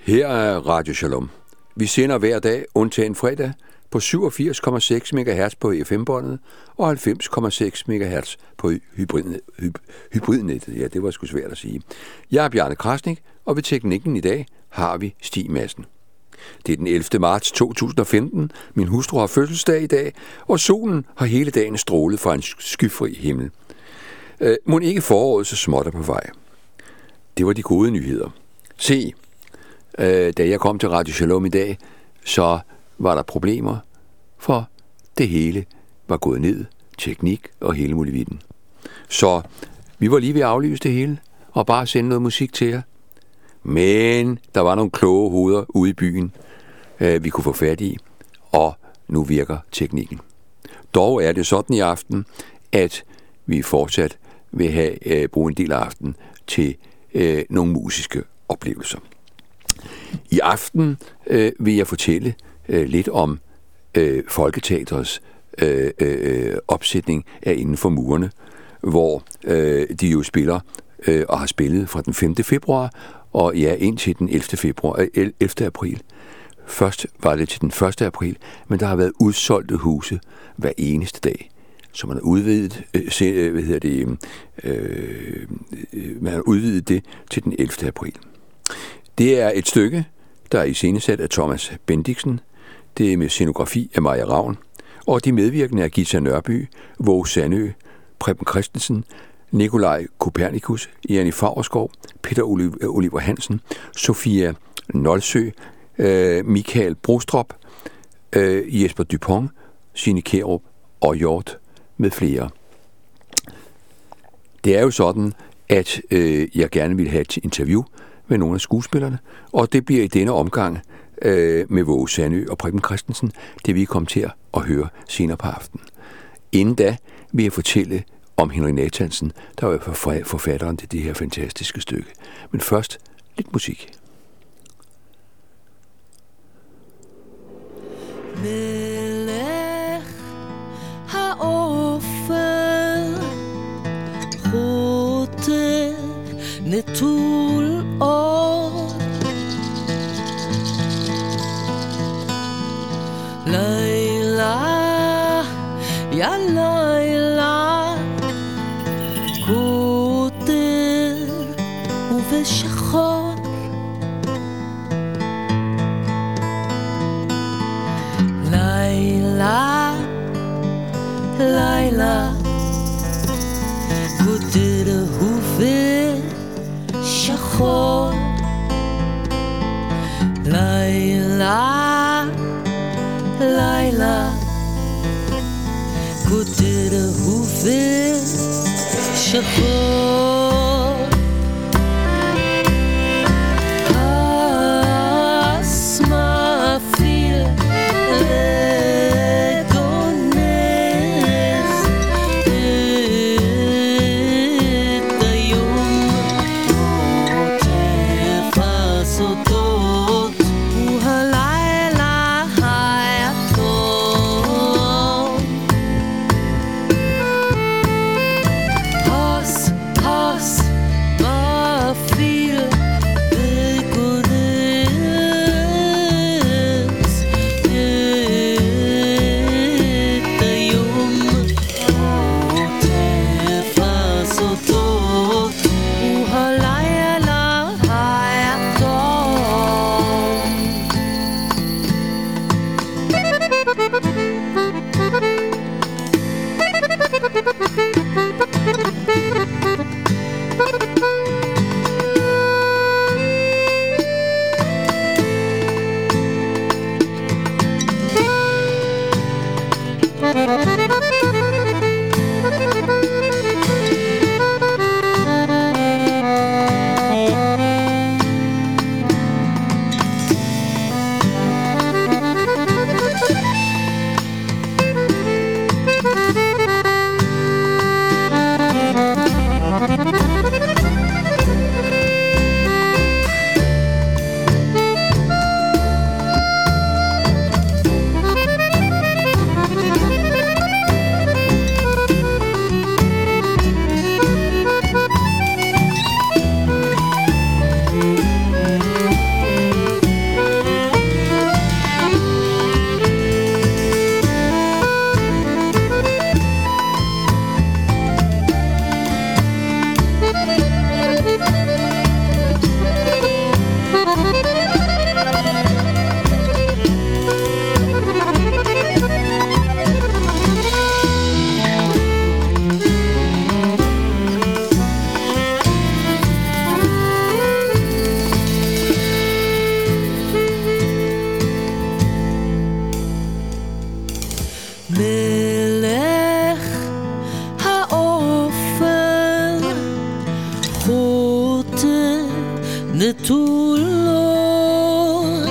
Her er Radio Shalom. Vi sender hver dag, undtagen fredag, på 87,6 MHz på FM-båndet og 90,6 MHz på hybridnettet. Ja, det var sgu svært at sige. Jeg er Bjarne Krasnik, og ved teknikken i dag har vi Stig Madsen. Det er den 11. marts 2015. Min hustru har fødselsdag i dag, og solen har hele dagen strålet fra en skyfri himmel. Mon ikke foråret så småt er på vej. Det var de gode nyheder. Se, da jeg kom til Radio Shalom i dag, så var der problemer, for det hele var gået ned, teknik og hele muligheden. Så vi var lige ved at aflyse det hele, og bare sende noget musik til jer. Men der var nogle kloge hoveder ude i byen, vi kunne få fat i, og nu virker teknikken. Dog er det sådan i aften, at vi fortsat vil bruge en del af aftenen til nogle musiske oplevelser. I aften vil jeg fortælle lidt om Folketeatrets opsætning af Inden for murene, hvor de jo spiller og har spillet fra den 5. februar og ja, indtil den 11. april. Først var det til den 1. april, men der har været udsolgte huse hver eneste dag. Så man har udvidet, det til den 11. april. Det er et stykke, der er iscenesat af Thomas Bendiksen. Det er med scenografi af Maja Ravn, og de medvirkende er Gita Nørby, Våge Sandø, Preben Christensen, Nikolaj Kopernikus, Janni Favrskov, Peter Oliver Hansen, Sofia Nolsø, Michael Brostrop, Jesper Dupont, Signe Kjærup og Hjort med flere. Det er jo sådan, at jeg gerne vil have et interview med nogle af skuespillerne, og det bliver i denne omgang med Våge Sandø og Preben Christensen, det vi kommer til at høre senere på aftenen. Inden da vil jeg fortælle om Henrik Nathansen, der var forfatteren til det her fantastiske stykke. Men først lidt musik. מלך האופל חוטא נטול אור לילה יא לילה קוטר ובשחור לילה לילה קוטר ובשחור לילה לילה קוטר ובשחור הסמפיל נטולות.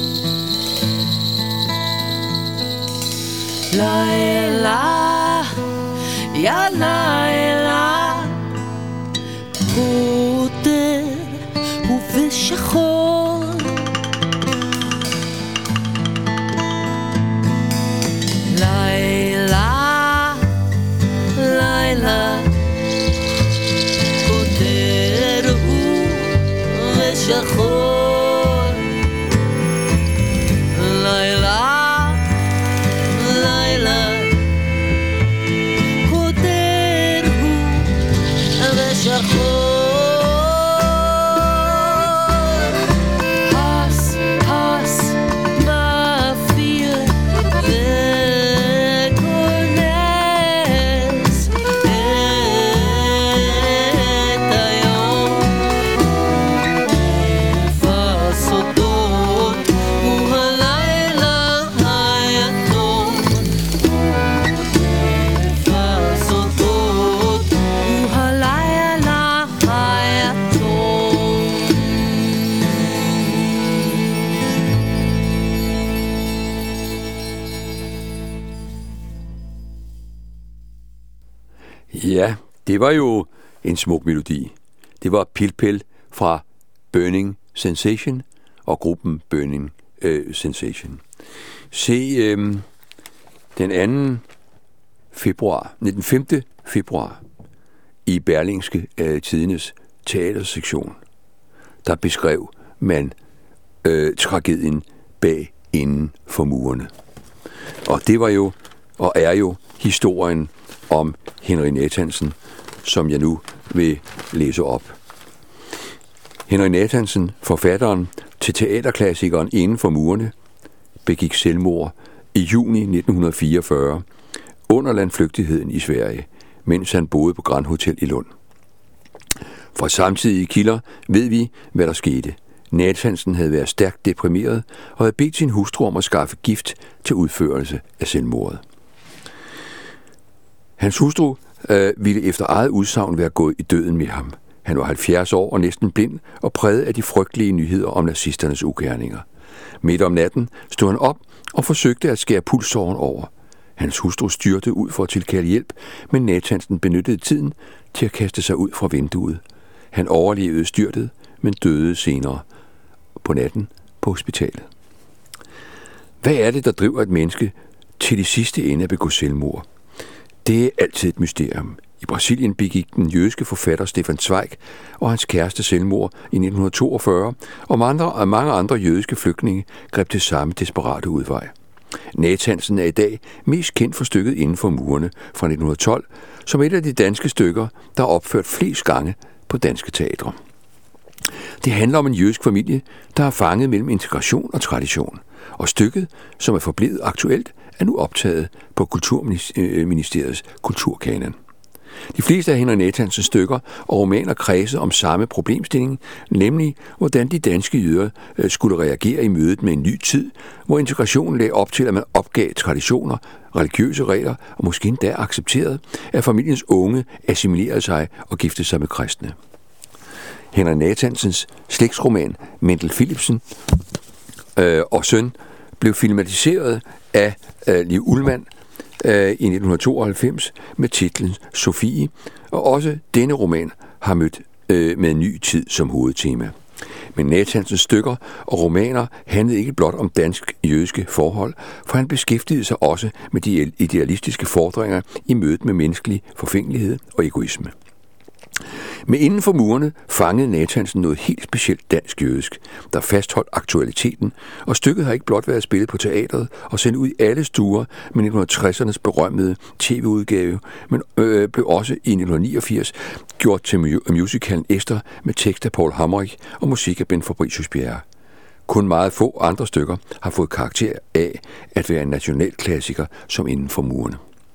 לילה, יא לילה, כותר ובשחור. לילה, לילה, כותר ובשחור. לילה, לילה, כותר ובשחור. Ja, det var jo en smuk melodi. Det var Pilpil fra Burning Sensation og gruppen Burning Sensation. Se, den 5. februar i Berlingske Tidendes teatersektion, der beskrev man tragedien bag inden for murene. Og det var jo, og er jo, historien om Henry Nathansen, som jeg nu vil læse op. Henry Nathansen, forfatteren til teaterklassikeren Inden for murene, begik selvmord i juni 1944 under landflygtigheden i Sverige, mens han boede på Grand Hotel i Lund. Fra samtidige kilder ved vi, hvad der skete. Nathansen havde været stærkt deprimeret og havde bedt sin hustru om at skaffe gift til udførelse af selvmordet. Hans hustru ville efter eget udsagn være gået i døden med ham. Han var 70 år og næsten blind og præget af de frygtelige nyheder om nazisternes ugerninger. Midt om natten stod han op og forsøgte at skære pulsåren over. Hans hustru styrtede ud for at tilkalde hjælp, men Nathansen benyttede tiden til at kaste sig ud fra vinduet. Han overlevede styrtet, men døde senere på natten på hospitalet. Hvad er det, der driver et menneske til de sidste ende at begå selvmord? Det er altid et mysterium. I Brasilien begik den jødiske forfatter Stefan Zweig og hans kæreste selvmord i 1942, og mange andre jødiske flygtninge greb til samme desperate udvej. Nathansen er i dag mest kendt for stykket Inden for murene fra 1912, som et af de danske stykker, der er opført flest gange på danske teatre. Det handler om en jødisk familie, der er fanget mellem integration og tradition, og stykket, som er forblevet aktuelt, er nu optaget på Kulturministeriets kulturkanon. De fleste af Henry Nathansens stykker og romaner kredser om samme problemstilling, nemlig hvordan de danske jøder skulle reagere i mødet med en ny tid, hvor integrationen lagde op til, at man opgav traditioner, religiøse regler og måske endda accepterede, at familiens unge assimilerede sig og giftede sig med kristne. Henry Nathansens slægtsroman Mendel Philipsen og søn blev filmatiseret af Liv Ullmann i 1992 med titlen Sofie, og også denne roman har mødt med en ny tid som hovedtema. Men Nathansens stykker og romaner handlede ikke blot om dansk-jødiske forhold, for han beskæftigede sig også med de idealistiske fordringer i mødet med menneskelig forfængelighed og egoisme. Med Inden for murene fangede Nathansen noget helt specielt dansk-jødisk, der fastholdt aktualiteten, og stykket har ikke blot været spillet på teatret og sendt ud i alle stuer med 1960'ernes berømmede tv-udgave, men blev også i 1989 gjort til musicalen Esther med tekst af Paul Hammerich og musik af Ben Fabricius Bjerre. Kun meget få andre stykker har fået karakter af at være en nationalklassiker som Inden for murene.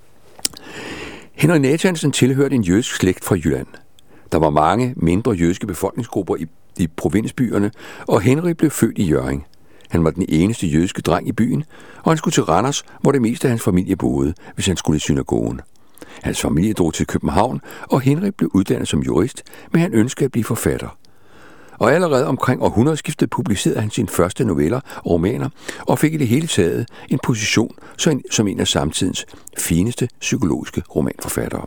Henry Nathansen tilhørte en jødisk slægt fra Jylland. Der var mange mindre jødiske befolkningsgrupper i provinsbyerne, og Henry blev født i Hjørring. Han var den eneste jødiske dreng i byen, og han skulle til Randers, hvor det meste af hans familie boede, hvis han skulle i synagogen. Hans familie drog til København, og Henry blev uddannet som jurist, men han ønskede at blive forfatter. og allerede omkring århundredeskiftet publicerede han sine første noveller og romaner, og fik i det hele taget en position som en af samtidens fineste psykologiske romanforfattere.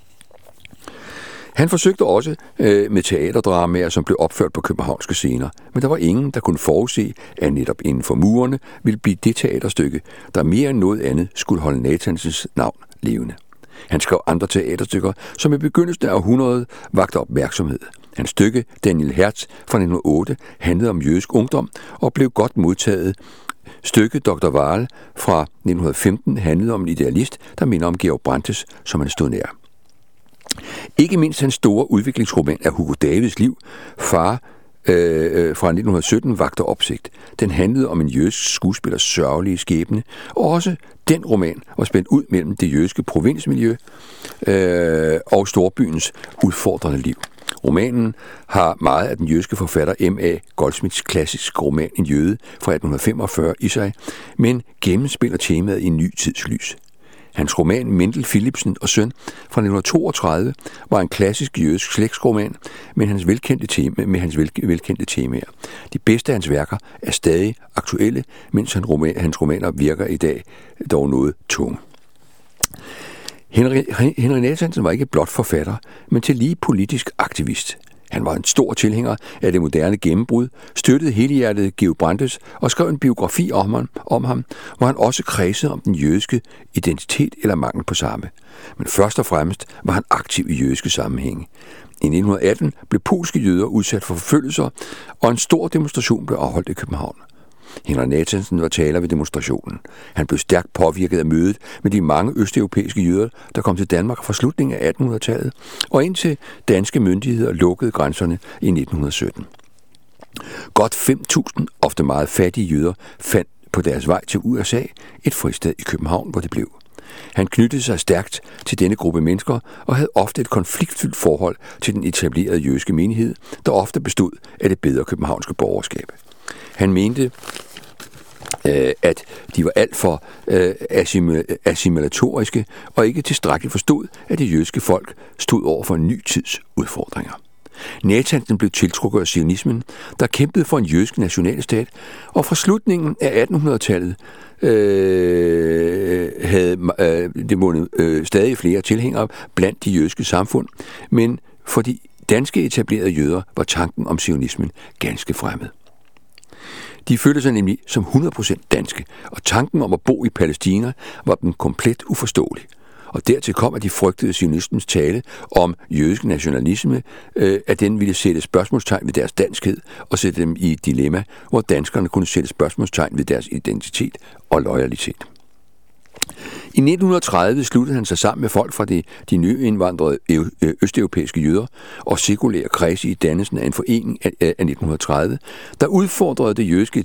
Han forsøgte også med teaterdramaer, som blev opført på københavnske scener, men der var ingen, der kunne forudse, at netop inden for murene ville blive det teaterstykke, der mere end noget andet skulle holde Nathansens navn levende. Han skrev andre teaterstykker, som i begyndelsen af århundredet vakte opmærksomhed. Hans stykke, Daniel Hertz fra 1908, handlede om jødisk ungdom og blev godt modtaget. Stykket Dr. Wahl fra 1915 handlede om en idealist, der minder om Georg Brandes, som han stod nær. Ikke mindst hans store udviklingsroman af Hugo Davids liv, Far, fra 1917 vagte opsigt. Den handlede om en jødisk skuespillers sørgelige skæbne, og også den roman var spændt ud mellem det jødiske provinsmiljø og storbyens udfordrende liv. Romanen har meget af den jødiske forfatter M.A. Goldsmiths klassiske roman En jøde fra 1845 i sig, men gennemspiller temaet i en ny tids lys. Hans roman Mendel Philipsen og søn fra 1932 var en klassisk jødisk slægtsroman med hans velkendte temaer. De bedste af hans værker er stadig aktuelle, mens hans romaner virker i dag dog noget tunge. Henry Nathansen var ikke blot forfatter, men tillige politisk aktivist. Han var en stor tilhænger af det moderne gennembrud, støttede helhjertet Georg Brandes og skrev en biografi om ham, hvor han også kredsede om den jødiske identitet eller mangel på samme. Men først og fremmest var han aktiv i jødiske sammenhænge. I 1918 blev polske jøder udsat for forfølgelser, og en stor demonstration blev afholdt i København. Henry Nathansen var taler ved demonstrationen. Han blev stærkt påvirket af mødet med de mange østeuropæiske jøder, der kom til Danmark fra slutningen af 1800-tallet, og indtil danske myndigheder lukkede grænserne i 1917. Godt 5.000 ofte meget fattige jøder fandt på deres vej til USA et fristed i København, hvor det blev. Han knyttede sig stærkt til denne gruppe mennesker og havde ofte et konfliktfyldt forhold til den etablerede jødiske menighed, der ofte bestod af det bedre københavnske borgerskab. Han mente, at de var alt for assimilatoriske og ikke tilstrækkeligt forstod, at det jødiske folk stod over for en ny tids udfordringer. Nathansen blev tiltrukket af zionismen, der kæmpede for en jødisk nationalstat, og fra slutningen af 1800-tallet havde det vundet stadig flere tilhængere blandt de jødiske samfund, men for de danske etablerede jøder var tanken om zionismen ganske fremmed. De følte sig nemlig som 100% danske, og tanken om at bo i Palæstina var dem komplet uforståelig. Og dertil kom, at de frygtede zionistens tale om jødisk nationalisme, at den ville sætte spørgsmålstegn ved deres danskhed og sætte dem i et dilemma, hvor danskerne kunne sætte spørgsmålstegn ved deres identitet og loyalitet. I 1930 sluttede han sig sammen med folk fra de nyindvandrede østeuropæiske jøder og sekulære kredse i dannelsen af en forening af 1930, der udfordrede det jødiske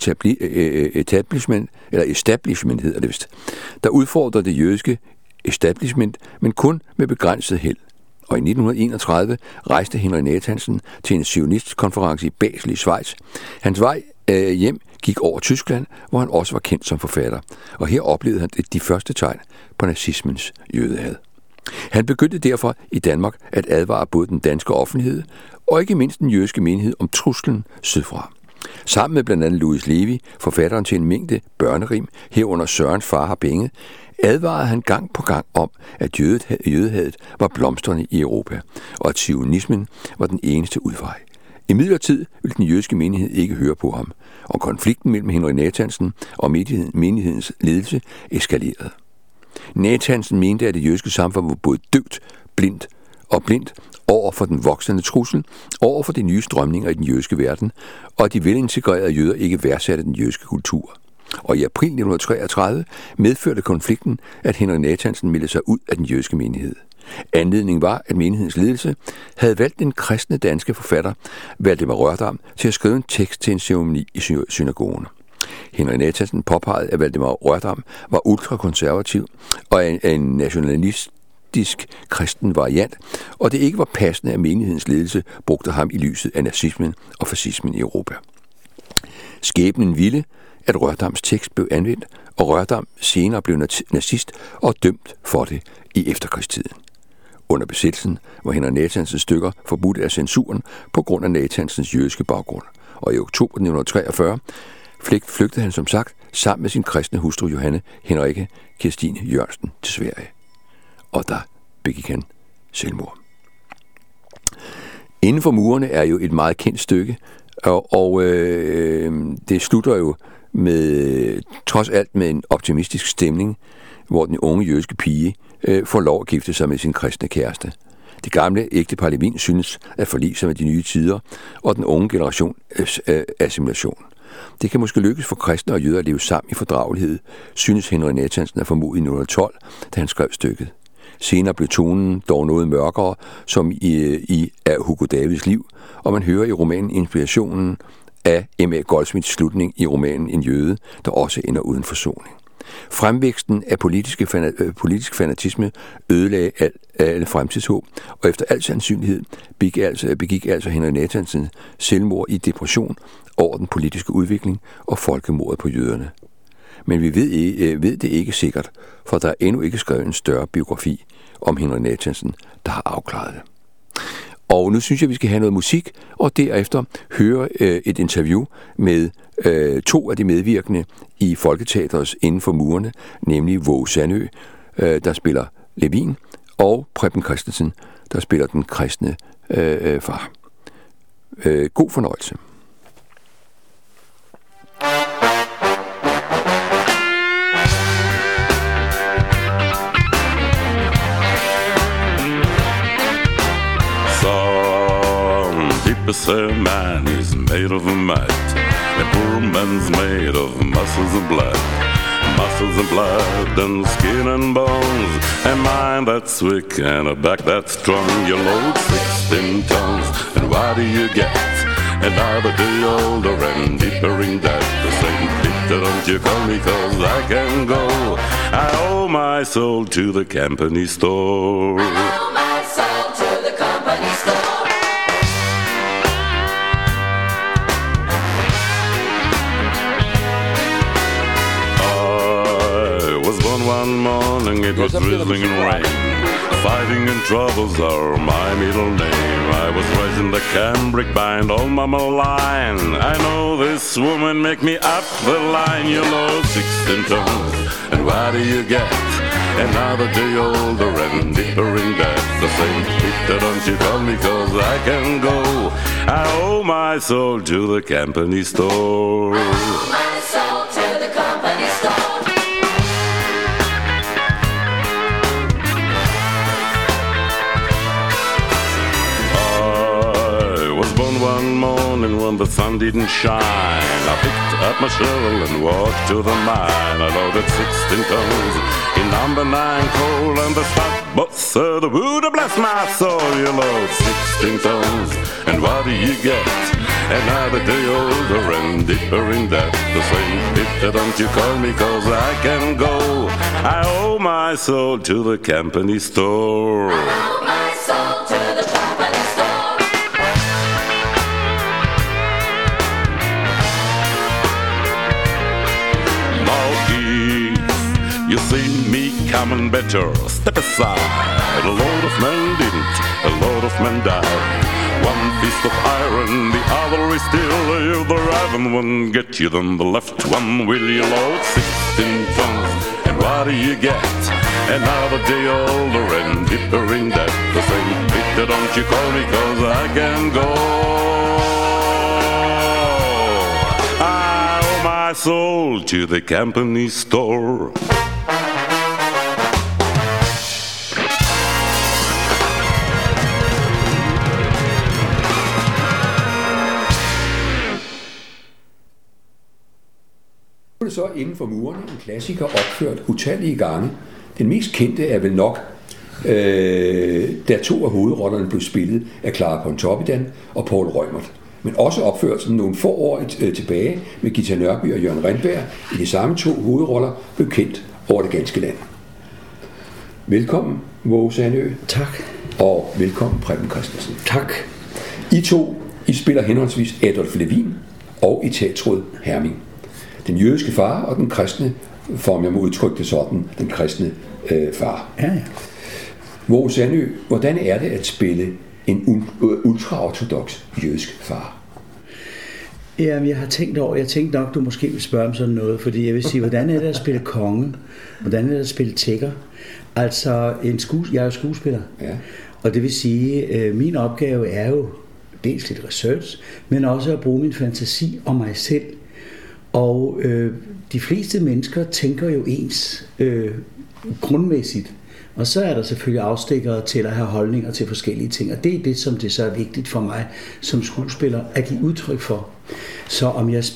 establishment hedder det vist. Der udfordrede det jødiske establishment, men kun med begrænset held. Og i 1931 rejste Henry Nathansen til en zionistkonference i Basel i Schweiz. Hans vej hjem gik over Tyskland, hvor han også var kendt som forfatter, og her oplevede han de første tegn på nazismens jødehad. Han begyndte derfor i Danmark at advare både den danske offentlighed og ikke mindst den jødiske menighed om truslen sydfra. Sammen med blandt andet Louis Levi, forfatteren til en mængde børnerim, herunder Sørens far har penge, advarede han gang på gang om, at jødehadet var blomstrende i Europa, og at zionismen var den eneste udvej. Imidlertid ville den jødiske menighed ikke høre på ham, og konflikten mellem Henry Nathansen og menighedens ledelse eskalerede. Nathansen mente, at det jødiske samfund var både døvt, blindt over for den voksende trussel, over for de nye strømninger i den jødiske verden, og at de velintegrerede jøder ikke værdsatte den jødiske kultur. Og i april 1933 medførte konflikten, at Henry Nathansen meldte sig ud af den jødiske menighed. Anledningen var, at menighedens ledelse havde valgt den kristne danske forfatter Valdemar Rørdam til at skrive en tekst til en ceremoni i synagogen. Henry Nathansen påpegede, at Valdemar Rørdam var ultrakonservativ og en nationalistisk kristen variant, og det ikke var passende, at menighedens ledelse brugte ham i lyset af nazismen og fascismen i Europa. Skæbnen ville, at Rørdams tekst blev anvendt, og Rørdam senere blev nazist og dømt for det i efterkrigstiden. Under besættelsen var Henrik Nathansens stykker forbudt af censuren på grund af Nathansens jødiske baggrund. Og i oktober 1943 flygtede han som sagt sammen med sin kristne hustru Johanne Henrikke Kirstine Jørgensen til Sverige. Og der begik han selvmord. Inden for murene er jo et meget kendt stykke, og det slutter jo med, trods alt med en optimistisk stemning, hvor den unge jødiske pige får lov at gifte sig med sin kristne kæreste. Det gamle ægtepar Levin synes at forlige sig med de nye tider, og den unge generation assimilation. Det kan måske lykkes for kristne og jøder at leve sammen i fordragelighed, synes Henrik Nathansen at formode i 1912, da han skrev stykket. Senere blev tonen dog noget mørkere, som i af Hugo Davids liv, og man hører i romanen inspirationen af M.A. Goldsmiths slutning i romanen En jøde, der også ender uden forsoning. Fremvæksten af politisk fanatisme ødelagde alle fremtidshåb, og efter al sandsynlighed begik altså Henrik Nathansen selvmord i depression over den politiske udvikling og folkemordet på jøderne. Men vi ved det ikke sikkert, for der er endnu ikke skrevet en større biografi om Henrik Nathansen, der har afklaret det. Og nu synes jeg, vi skal have noget musik, og derefter høre et interview med to af de medvirkende i Folketeatrets Inden for murene, nemlig Våge Sandø, der spiller Levin, og Preben Christensen, der spiller den kristne far. God fornøjelse. Say man is made of might, a poor man's made of muscles and blood and skin and bones, a mind that's weak and a back that's strong. You load 16 tons, and what do you get? Another day older and deeper in debt. The same Peter, don't you call me, 'cause I can go. I owe my soul to the company store. I owe my soul to the company store. One morning it was drizzling in rain. Fighting and troubles are my middle name. I was raised in the cambric bind, all mama line. I know this woman make me up the line. You know 16 tons, and what do you get? Another day older and deeper in debt. The same Peter, don't you call me, 'cause I can go. I owe my soul to the company store. I owe my soul to the company store. One morning when the sun didn't shine, I picked up my shovel and walked to the mine. I loaded 16 tons in number 9 coal, and the stockboat said, the Buddha bless my soul. You load 16 tons, and what do you get? Another day older and deeper in debt. The same Peter, don't you call me, 'cause I can go. I owe my soul to the company store. I owe my soul to the company store. You see me coming better, step aside. A load of men didn't, a load of men died. One fist of iron, the other is still. If the right one get you, then the left one will. You load 16 tons, and what do you get? Another day older and deeper in debt. The same Peter, don't you call me, 'cause I can go. I owe my soul to the company store. Så Inden for murene, en klassiker opført utallige gange. Den mest kendte er vel nok, da to af hovedrollerne blev spillet af Clara Pontoppidan og Poul Reumert. Men også opført som nogle få år tilbage med Gita Nørby og Jørgen Rindberg i de samme to hovedroller blev kendt over det ganske land. Velkommen, Våge Sandø. Tak. Og velkommen, Preben Christensen. Tak. I spiller henholdsvis Adolf Levin og i teatret Herming. Den jødiske far og den kristne, for jeg må udtrykke det sådan, den kristne far. Ja. Hvor Sandø, hvordan er det at spille en ultraortodoks jødisk far? Jamen, jeg tænkte nok, du måske vil spørge om sådan noget, fordi jeg vil sige, hvordan er det at spille konge? Hvordan er det at spille tækker? Altså, jeg er jo skuespiller, Ja. og det vil sige, min opgave er jo dels lidt research, men også at bruge min fantasi og mig selv. Og de fleste mennesker tænker jo ens grundmæssigt. Og så er der selvfølgelig afstikkere til at have holdninger til forskellige ting. Og det er det, som det så er vigtigt for mig som skuespiller at give udtryk for. Så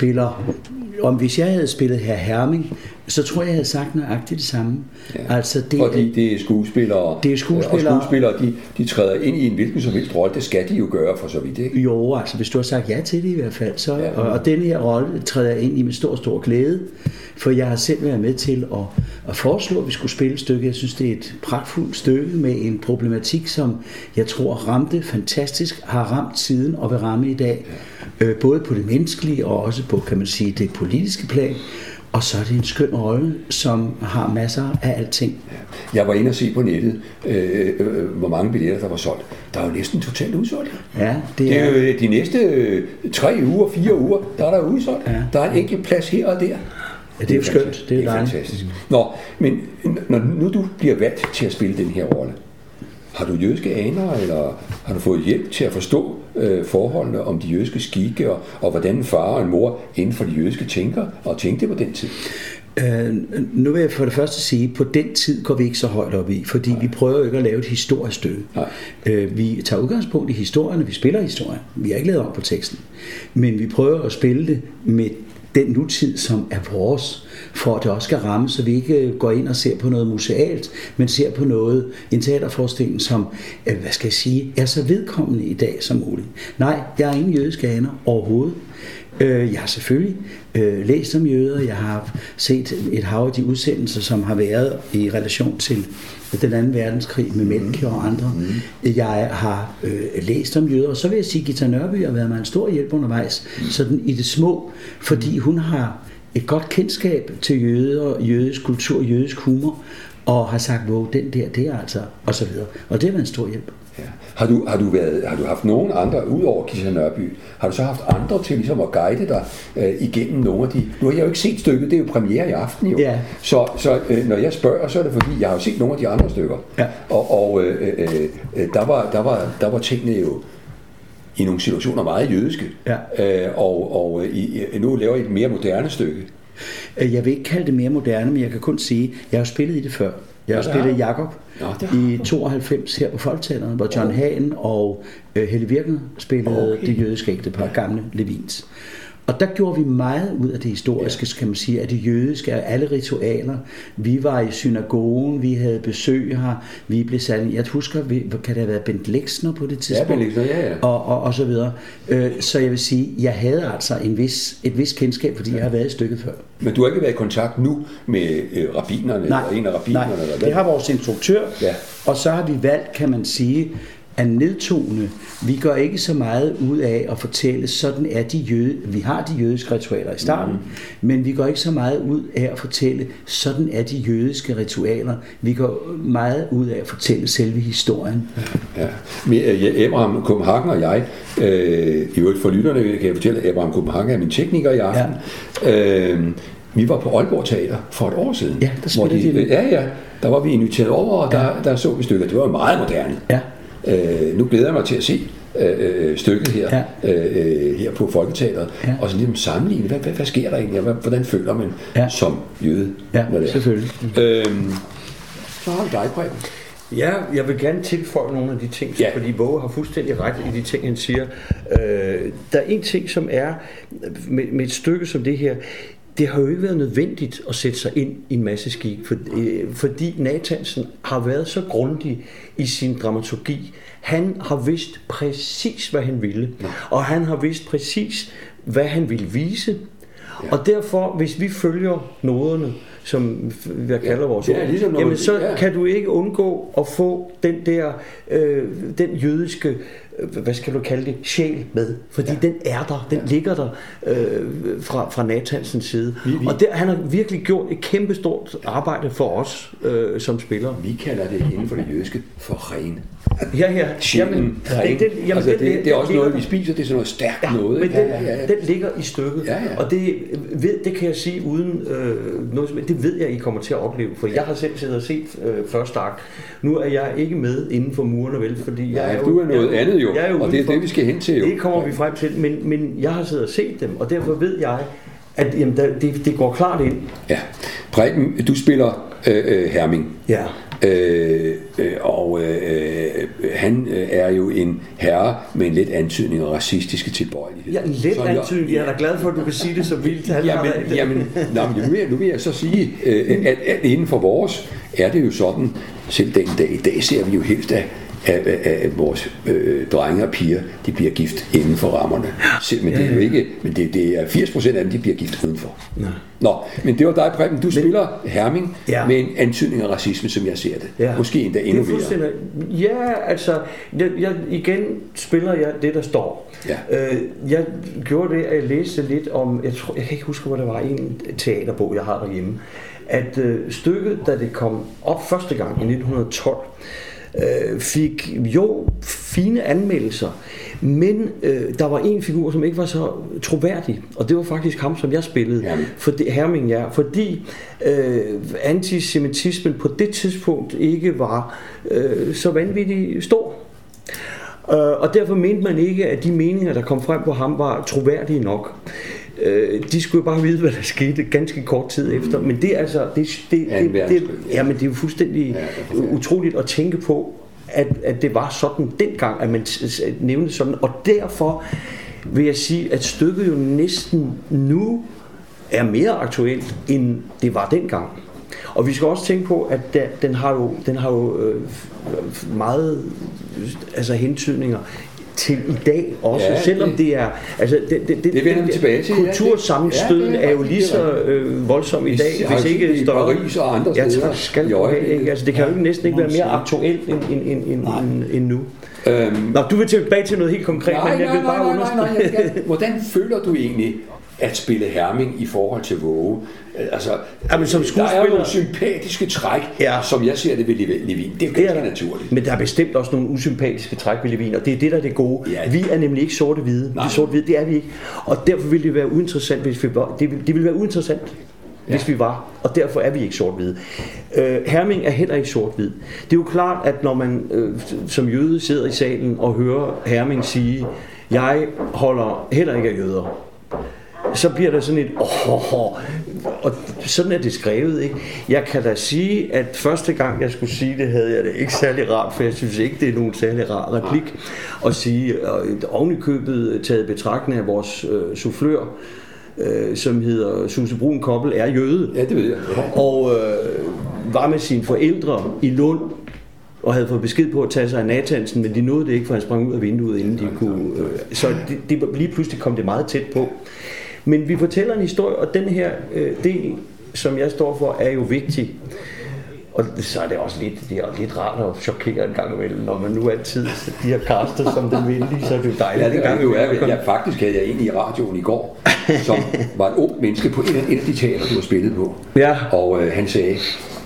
hvis jeg havde spillet Herr Herming, så tror jeg havde sagt nøjagtigt det samme. Ja. Altså, Fordi det er skuespillere, og skuespillere, de træder ind i en hvilken som helst rolle. Det skal de jo gøre for så vidt, ikke? Jo, altså hvis du har sagt ja til det i hvert fald, så, Ja. og denne her rolle træder jeg ind i med stor glæde, for jeg har selv været med til at foreslå, at vi skulle spille et stykke. Jeg synes, det er et pragtfuldt stykke med en problematik, som jeg tror ramte fantastisk, har ramt siden og vil ramme i dag, både på det menneskelige og også på, kan man sige, det politiske plan. Og så er det en skøn rolle, som har masser af alting. Jeg var inde og se på nettet, hvor mange billetter der var solgt. Der er jo næsten totalt udsolgt. Ja, Det er jo de næste 3 uger, 4 uger, der er der udsolgt. Ja. Der er en enkelt plads her og der. Ja, det er jo skønt. Det er dejligt. fantastisk. Nå, men når nu du bliver valgt til at spille den her rolle, har du jødiske aner, eller har du fået hjælp til at forstå forholdene om de jødiske skikke, og hvordan en far og en mor inden for de jødiske tænkte på den tid? Nu vil jeg for det første sige, at på den tid går vi ikke så højt op i, fordi vi prøver jo ikke at lave et historisk stykke. Vi tager udgangspunkt i historien, vi spiller historien. Vi har ikke lavet om på teksten, men vi prøver at spille det med den nutid, som er vores, for at det også skal ramme, så vi ikke går ind og ser på noget musealt, men ser på noget, en teaterforestilling, som, er så vedkommende i dag som muligt. Nej, jeg har ingen jødiske aner overhovedet. Jeg har selvfølgelig læst om jøder, jeg har set et hav af de udsendelser, som har været i relation til den anden verdenskrig med Melchior og andre. Jeg har læst om jøder, og så vil jeg sige, at Githa Nørby har været mig en stor hjælp undervejs, sådan i det små, fordi hun har et godt kendskab til jøder, jødisk kultur, jødisk humor, og har sagt, hvor den der, det er altså, og så videre. Og det har været en stor hjælp. Ja. Har du haft nogen andre, ud over Githa Nørby, har du så haft andre til ligesom at guide dig igennem nogle af de... Nu har jeg jo ikke set stykket, det er jo premiere i aften jo. Ja. Så når jeg spørger, så er det fordi, jeg har jo set nogle af de andre stykker. Ja. Og der var tingene jo i nogle situationer meget jødiske. Ja. Nu laver I et mere moderne stykke. Jeg vil ikke kalde det mere moderne, men jeg kan kun sige, at jeg har spillet i det før. Jeg har spillet Jakob i 92 her på Folketeatret, hvor John Hagen og Helle Virkner spillede det jødiske ægtepar, gamle Levins. Og der gjorde vi meget ud af det historiske, kan man sige, af det jødiske, af alle ritualer. Vi var i synagogen, vi havde besøg her, vi blev sat. Jeg husker, kan det have været Bent Lexner på det tidspunkt? Ja, Bent Lexner, ja. Og så videre. Så jeg vil sige, jeg havde altså et vis kendskab, fordi jeg har været i stykket før. Men du har ikke været i kontakt nu med rabbinerne? Nej, eller en af rabbinerne? nej. Eller hvad? Det har vores instruktør, Ja. og så har vi valgt, kan man sige, at nedtone. Vi gør ikke så meget ud af at fortælle, sådan er vi har de jødiske ritualer i starten, men vi går ikke så meget ud af at fortælle, sådan er de jødiske ritualer. Vi går meget ud af at fortælle selve historien. Ja. Abraham Kopenhagen og jeg, i øvrigt for lytterne kan jeg fortælle, at Abraham Kopenhagen er min tekniker i aften. Ja. Vi var på Aalborg Teater for et år siden. Ja, der spillede de. Ja, der var vi inviteret over, og der så vi stykker. Det var meget moderne. Ja. Nu glæder jeg mig til at se stykket her, her på Folketeatret, og så ligesom sammenligne, hvad sker der egentlig, hvordan føler man som jøde? Ja, selvfølgelig. Så har vi dig, Preben. Ja, jeg vil gerne tilføje nogle af de ting, fordi Våge har fuldstændig ret i de ting, han siger. Der er en ting, som er med et stykke som det her. Det har jo ikke været nødvendigt at sætte sig ind i en masse skik, fordi Nathansen har været så grundig i sin dramaturgi. Han har vidst præcis, hvad han ville, og han har vidst præcis, hvad han ville vise. Og derfor, hvis vi følger noderne, som jeg kalder vores ord, jamen så kan du ikke undgå at få den der den jødiske hvad skal du kalde det, sjæl med. Fordi den er der, den ligger der fra Nat Hansens side. Og han har virkelig gjort et kæmpestort arbejde for os som spillere. Vi kalder det inden for det jødiske for ren. Ja. Sjælen, ren. Det er også noget, vi spiser, det er sådan noget stærkt noget. Men den ligger i stykket. Ja. Og det kan jeg sige uden noget som det ved jeg, I kommer til at opleve. For jeg har selv siddet og set første akt. Nu er jeg ikke med inden for murene, vel? Fordi jeg du er noget andet jo, og det er det, vi skal hen til jo. Det kommer vi frem til, men jeg har siddet og set dem, og derfor ved jeg, at jamen, det går klart ind. Ja. Preben, du spiller Herming. Ja. Han er jo en herre med en let antydning af racistiske tilbøjelighed. Ja, en let antydning. Jeg er da glad for, at du kan sige det så vildt. Nu vil jeg så sige, at inden for vores er det jo sådan, selv den dag i dag ser vi jo helst af vores drenge og piger, de bliver gift inden for rammerne. Men det er jo ikke, men det er 80% af dem, de bliver gift udenfor. Nej. Nå, men det var dig, Preben. Du spiller Herming med en antydning af racisme, som jeg ser det. Ja. Måske endda endnu mere. Ja, altså, igen spiller jeg det, der står. Ja. Jeg gjorde det, at jeg læste lidt om, jeg kan ikke huske, hvor der var en teaterbog, jeg har derhjemme, at stykket, da det kom op første gang i 1912, fik jo fine anmeldelser, men der var en figur, som ikke var så troværdig, og det var faktisk ham, som jeg spillede, Herming, fordi antisemitismen på det tidspunkt ikke var så vanvittigt stor. Og derfor mente man ikke, at de meninger, der kom frem på ham, var troværdige nok. De skulle jo bare vide, hvad der skete ganske kort tid efter. Men det er altså, men det er jo fuldstændig utroligt at tænke på, at det var sådan dengang, at man nævnte sådan. Og derfor vil jeg sige, at stykket jo næsten nu er mere aktuelt, end det var dengang. Og vi skal også tænke på, at den har jo meget hentydninger til i dag også, selvom det er altså det vender vi tilbage til. Kultursammenstøden er jo lige så voldsom i dag, hvis ikke i Paris og andre steder. Altså det kan jo næsten ikke være mere aktuelt end nu. Nå, du vil tilbage til noget helt konkret, men jeg vil bare understrege. Hvordan føler du egentlig at spille Herming i forhold til Våge? Altså, der er jo nogle sympatiske træk, som jeg ser det ved Levin. Det er jo ganske naturligt. Men der er bestemt også nogle usympatiske træk ved Levin, og det er det, der er det gode. Ja. Vi er nemlig ikke sorte-hvide. Vi er sorte-hvide, det er vi ikke. Og derfor ville det være uinteressant, hvis vi var. Det ville være uinteressant, hvis vi var. Og derfor er vi ikke sort-hvide. Herming er heller ikke sort-hvid. Det er jo klart, at når man som jøde sidder i salen og hører Herming sige, jeg holder heller ikke af jøder, så bliver der sådan et og sådan er det skrevet, ikke? Jeg kan da sige, at første gang jeg skulle sige det, havde jeg det ikke særlig rart, for jeg synes ikke, det er nogen særlig rar replik at sige, og oven i købet taget betragtning af vores soufflør, som hedder Susse Brun Koppel, er jøde. Ja, det ved jeg. Og var med sine forældre i Lund, og havde fået besked på at tage sig af Nat Hansen, men de nåede det ikke, for han sprang ud af vinduet, inden de kunne. Så lige pludselig kom det meget tæt på. Men vi fortæller en historie, og den her del, som jeg står for, er jo vigtig. Og så er det også lidt rart at chokere en gang imellem, når man nu altid de har castet som den venlige, så er det jo dejligt. Ja, det er jo faktisk havde jeg en i radioen i går, som var et ung menneske på en af de teater, du har spillet på. Ja. Og han sagde,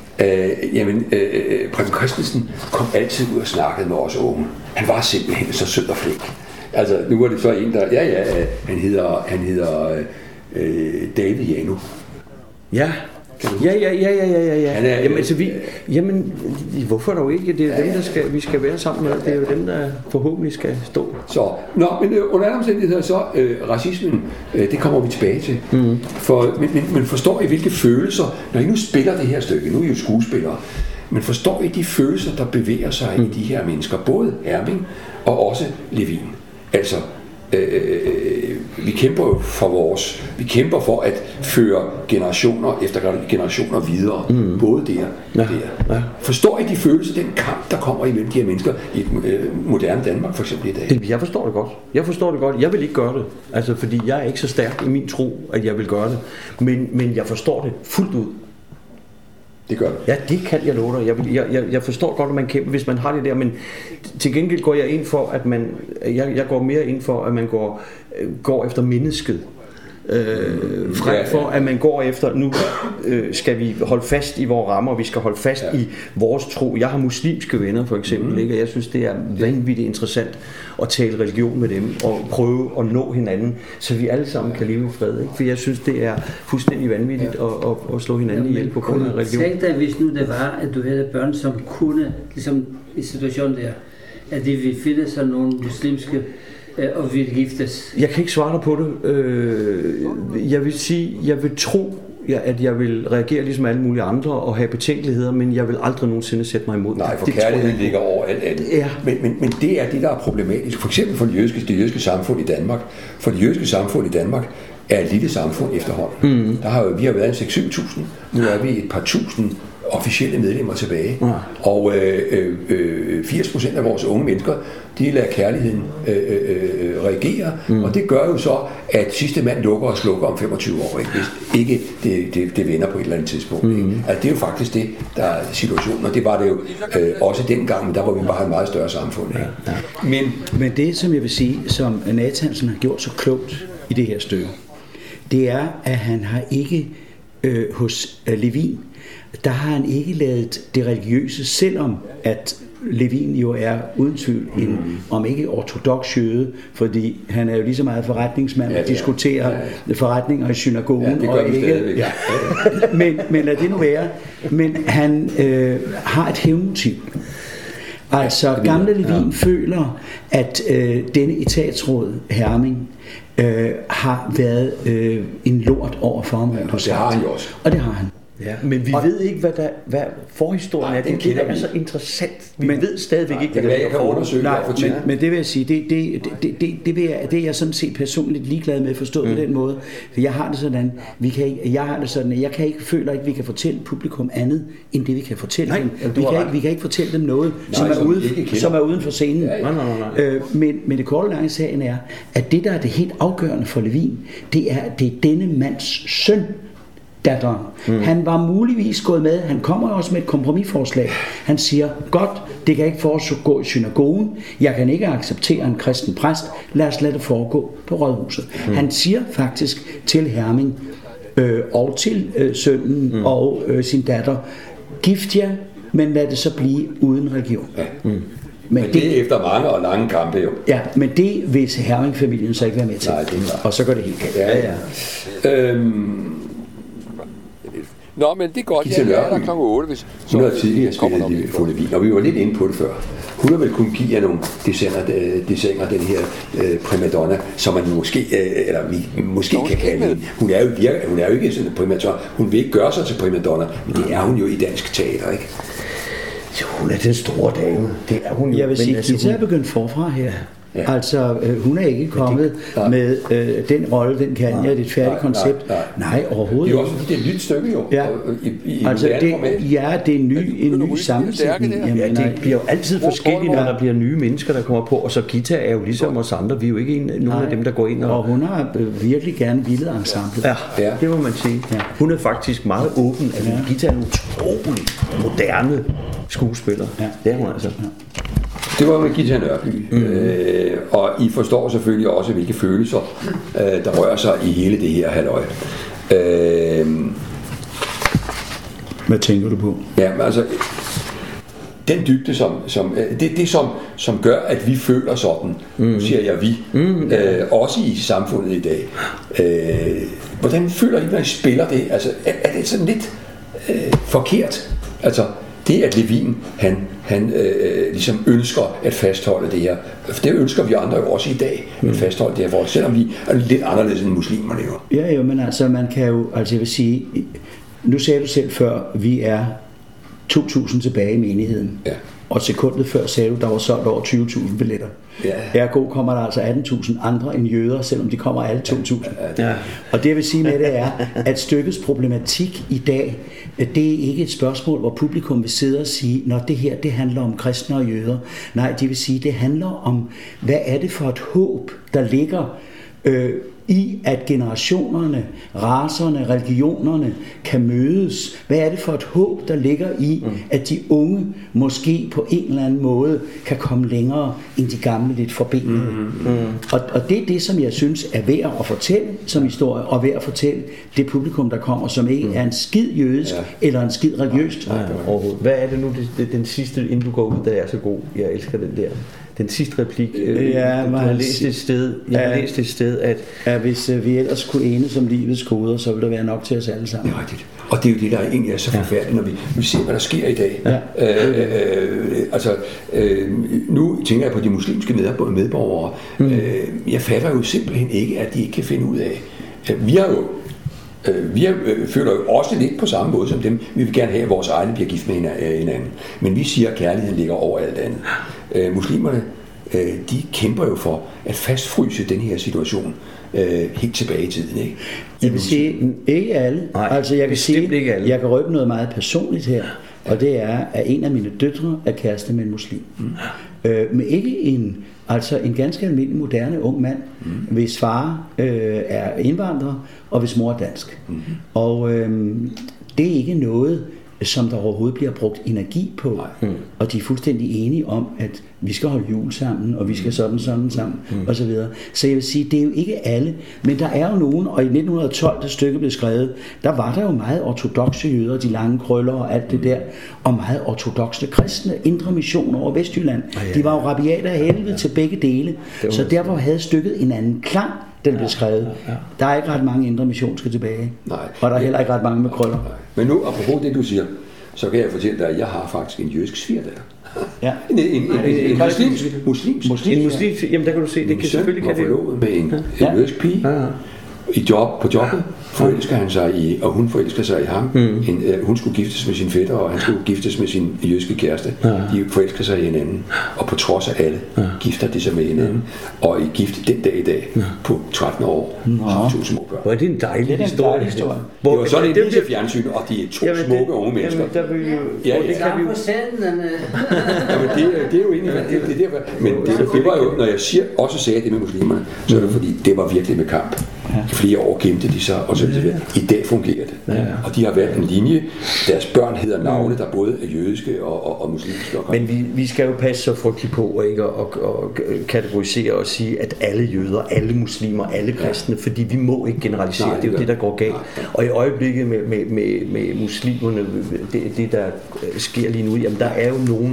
Preben Christensen kom altid ud og snakkede med os unge. Han var simpelthen så sød og flink. Altså, nu var det så en, der... han hedder David Janu. Ja. Jamen, hvorfor dog ikke? Det er dem, vi skal være sammen med. Det er jo dem, der forhåbentlig skal stå. Så, men under andre omstændigheder så, racismen, det kommer vi tilbage til. Men forstår I, hvilke følelser, når I nu spiller det her stykke, nu er I jo skuespillere, men forstår I de følelser, der bevæger sig i de her mennesker, både Herming og også Levin? Altså, vi kæmper for at føre generationer efter generationer videre, både der. Forstår I de følelser, den kamp, der kommer imellem de her mennesker i moderne Danmark, for eksempel i dag? Jeg forstår det godt. Jeg vil ikke gøre det, altså, fordi jeg er ikke så stærk i min tro, at jeg vil gøre det. Men jeg forstår det fuldt ud. Det gør du. Ja, det kan jeg love dig. Jeg forstår godt, at man kæmper, hvis man har det der, men til gengæld går jeg ind for, at man... Jeg går mere ind for, at man går efter mennesket. Frem for, at man går efter, nu skal vi holde fast i vores rammer, vi skal holde fast i vores tro. Jeg har muslimske venner for eksempel, ikke? Og jeg synes, det er vanvittigt interessant at tale religion med dem og prøve at nå hinanden, så vi alle sammen kan leve i fred. Ikke? For jeg synes, det er fuldstændig vanvittigt at slå hinanden ihjel på grund af religion. Tænk dig, hvis nu det var, at du havde børn, som kunne, ligesom i situationen der, at de ville finde sig nogle muslimske og ville giftes. Jeg kan ikke svare dig på det. Jeg vil sige, jeg vil tro, at jeg vil reagere ligesom alle mulige andre og have betænkeligheder, men jeg vil aldrig nogensinde sætte mig imod. Nej, for kærligheden ligger over alt andet. Ja. Men det er det, der er problematisk. For eksempel for det jødiske samfund i Danmark. For det jødiske samfund i Danmark er et lille samfund efterhånden. Vi har været 6-7.000. Nu er vi et par tusind officielle medlemmer tilbage. Ja. Og 80% af vores unge mennesker, de lader kærligheden reagere, og det gør jo så, at sidste mand lukker og slukker om 25 år, ikke? Hvis ikke det vender på et eller andet tidspunkt. Ikke? Altså, det er jo faktisk det, der er situationen, og det var det jo også dengang, men der var vi bare et meget større samfund. Ikke? Ja. Men det, som jeg vil sige, som Nathansen har gjort så klogt i det her stykke, det er, at han har ikke hos Levin, der har han ikke lavet det religiøse, selvom at Levin jo er uden tvivl en, om ikke ortodox jøde, fordi han er jo lige så meget forretningsmand og diskuterer forretninger i synagogen. Ja, og ikke, men lad det nu være. Men han har et hævnmotiv. Altså gamle Levin føler, at denne etatsråd Herming har været en lort over for ham. Og det har han jo også. Og det har han. Ja, men vi ved ikke, hvad forhistorien er. Det er så interessant. Vi ved stadigvæk ikke, hvad det er. Jeg kan undersøge nej, men det vil jeg sige, det er jeg sådan set personligt ligeglad med, forstået på den måde. For jeg har det sådan, jeg føler ikke, vi kan fortælle publikum andet, end det vi kan fortælle dem. Vi kan ikke fortælle dem noget, som er uden for scenen. Nej. Men det korte lange sagen er, at det der er det helt afgørende for Levin, det er denne mands søn, datteren. Han var muligvis gået med, han kommer også med et kompromisforslag. Han siger, godt, det kan ikke foregå i synagogen, jeg kan ikke acceptere en kristen præst, lad os lade det foregå på rådhuset. Han siger faktisk til Herming og til sønnen og sin datter, gift jer, men lad det så blive uden religion. Ja. Men det er efter mange og lange kampe jo. Ja, men det vil Herming-familien så ikke være med til. Nej, det er klart. Og så går det helt galt. Ja. Nå, men det er godt. Jeg er der kl. 8, hvis... Hun har tidligere spillet Fundet Vin, og vi var lidt inde på det før. Hun har vel kunnet give jer nogle designer den her primadonna, som man måske kan kalde hende. Hun er jo ikke sådan en primadonna. Hun vil ikke gøre sig til primadonna, men det er hun jo i dansk teater, ikke? Jo, hun er den store dame. Det er hun jo. Jeg vil sige, at Gita er begyndt forfra her. Ja. Altså, hun er ikke kommet med den rolle, den kan jeg, det er et færdigt koncept. Nej, overhovedet. Det er også fordi, det er et nyt stykke jo. Ja, altså, det er en ny sammensætning. Ja, det bliver jo altid forskelligt, når der bliver nye mennesker, der kommer på. Og så Gita er jo ligesom os andre. Vi er jo ikke nogen af dem, der går ind og hun har virkelig gerne villet ensemblet. Ja, det må man sige. Ja. Hun er faktisk meget åben. Altså, Gita er en utrolig moderne skuespiller. Ja. Det er hun altså. Ja. Det var med Gita Nørby, og I forstår selvfølgelig også, hvilke følelser, der rører sig i hele det her halløj. Hvad tænker du på? Ja, men altså, den dybde, som gør, at vi føler sådan, nu siger jeg vi, også i samfundet i dag. Hvordan føler I, når I spiller det? Altså, er det sådan lidt forkert? Altså, det at Levin, han ligesom ønsker at fastholde det her. Det ønsker vi andre jo også i dag, at fastholde det her for os, selvom vi er lidt anderledes end muslimerne jo. Ja, men altså, man kan jo, altså jeg vil sige, nu sagde du selv før, vi er 2.000 tilbage i menigheden. Ja. Og sekundet før sagde du, der var solgt over 20.000 billetter. Ja. Ergo kommer der altså 18.000 andre end jøder, selvom de kommer alle 2.000. Ja. Og det jeg vil sige med det er, at stykkets problematik i dag, det er ikke et spørgsmål, hvor publikum vil sidde og sige, når det her, det handler om kristne og jøder. Nej, det vil sige, det handler om, hvad er det for et håb, der ligger i, at generationerne, racerne, religionerne kan mødes. Hvad er det for et håb, der ligger i, at de unge måske på en eller anden måde kan komme længere end de gamle lidt forbenede? Og det er det, som jeg synes er værd at fortælle som historie, og værd at fortælle det publikum, der kommer, som ikke er en skid jødisk eller en skid religiøst. Overhovedet. Hvad er det nu, den sidste, inden du går ud, der er så god? Jeg elsker den der. Den sidste replik. Jeg har læst et sted, at hvis vi ellers kunne enes om livets koder, så ville der være nok til os alle sammen. Det er rigtigt. Og det er jo det, der egentlig er så forfærdeligt, når vi ser, hvad der sker i dag. Nu tænker jeg på de muslimske medborgere. Jeg fatter jo simpelthen ikke, at de ikke kan finde ud af. Vi føler jo også lidt på samme måde som dem. Vi vil gerne have, at vores egne bliver gift med hinanden. Men vi siger, at kærligheden ligger over alt andet. Muslimerne, de kæmper jo for at fastfryse den her situation helt tilbage i tiden. Ikke? Jeg vil sige, ikke alle. Nej, altså jeg kan sige, ikke alle. Jeg kan røbe noget meget personligt her. Og det er, at en af mine døtre er kæreste med en muslim. Men ikke en ganske almindelig moderne ung mand, hvis far er indvandrer, og hvis mor er dansk. Og det er ikke noget, som der overhovedet bliver brugt energi på. Og de er fuldstændig enige om, at vi skal holde jul sammen, og vi skal sådan sammen, og så videre. Så jeg vil sige, det er jo ikke alle, men der er jo nogen, og i 1912, da stykket blev skrevet, der var der jo meget ortodokse jøder, de lange krøller og alt det der, og meget ortodokse kristne, indre mission over Vestjylland. De var jo rabiater af helvede til begge dele, så derfor havde stykket en anden klang, den blev skrevet. Der er ikke ret mange indre missionske tilbage. Nej. Og der er heller ikke ret mange med krøller. Nej. Men nu, apropos det du siger, så kan jeg fortælle dig, at jeg har faktisk en jødisk svigerdatter. Ja. En muslimsk. Jamen der kan du se, det kan selvfølgelig kan det jo. Med en jødisk pige. På jobbet forelsker han sig i, og hun forelsker sig i ham. Hun skulle giftes med sin fætter, og han skulle giftes med sin jødiske kæreste. De forelsker sig i hinanden, og på trods af alle gifter de sig med hinanden, og er gift den dag i dag på 13 år har 2 små børn. Hvor er det en dejlig historie. Det var sådan et lille fjernsyn, og de er 2 smukke unge mennesker. Det kan vi jo sende. Det er jo egentlig det der. Men det var jo, når jeg også sagde det med muslimerne, så er det fordi, det var virkelig med kamp. I flere år gemte de sig, og så videre. I dag fungerer det. Og de har valgt en linje. Deres børn hedder navne, der både er jødiske og muslimske. Men vi skal jo passe så frygteligt på ikke at kategorisere og sige, at alle jøder, alle muslimer, alle kristne, fordi vi må ikke generalisere. Det er jo det, der går galt. Og i øjeblikket med muslimerne, det der sker lige nu, jamen der er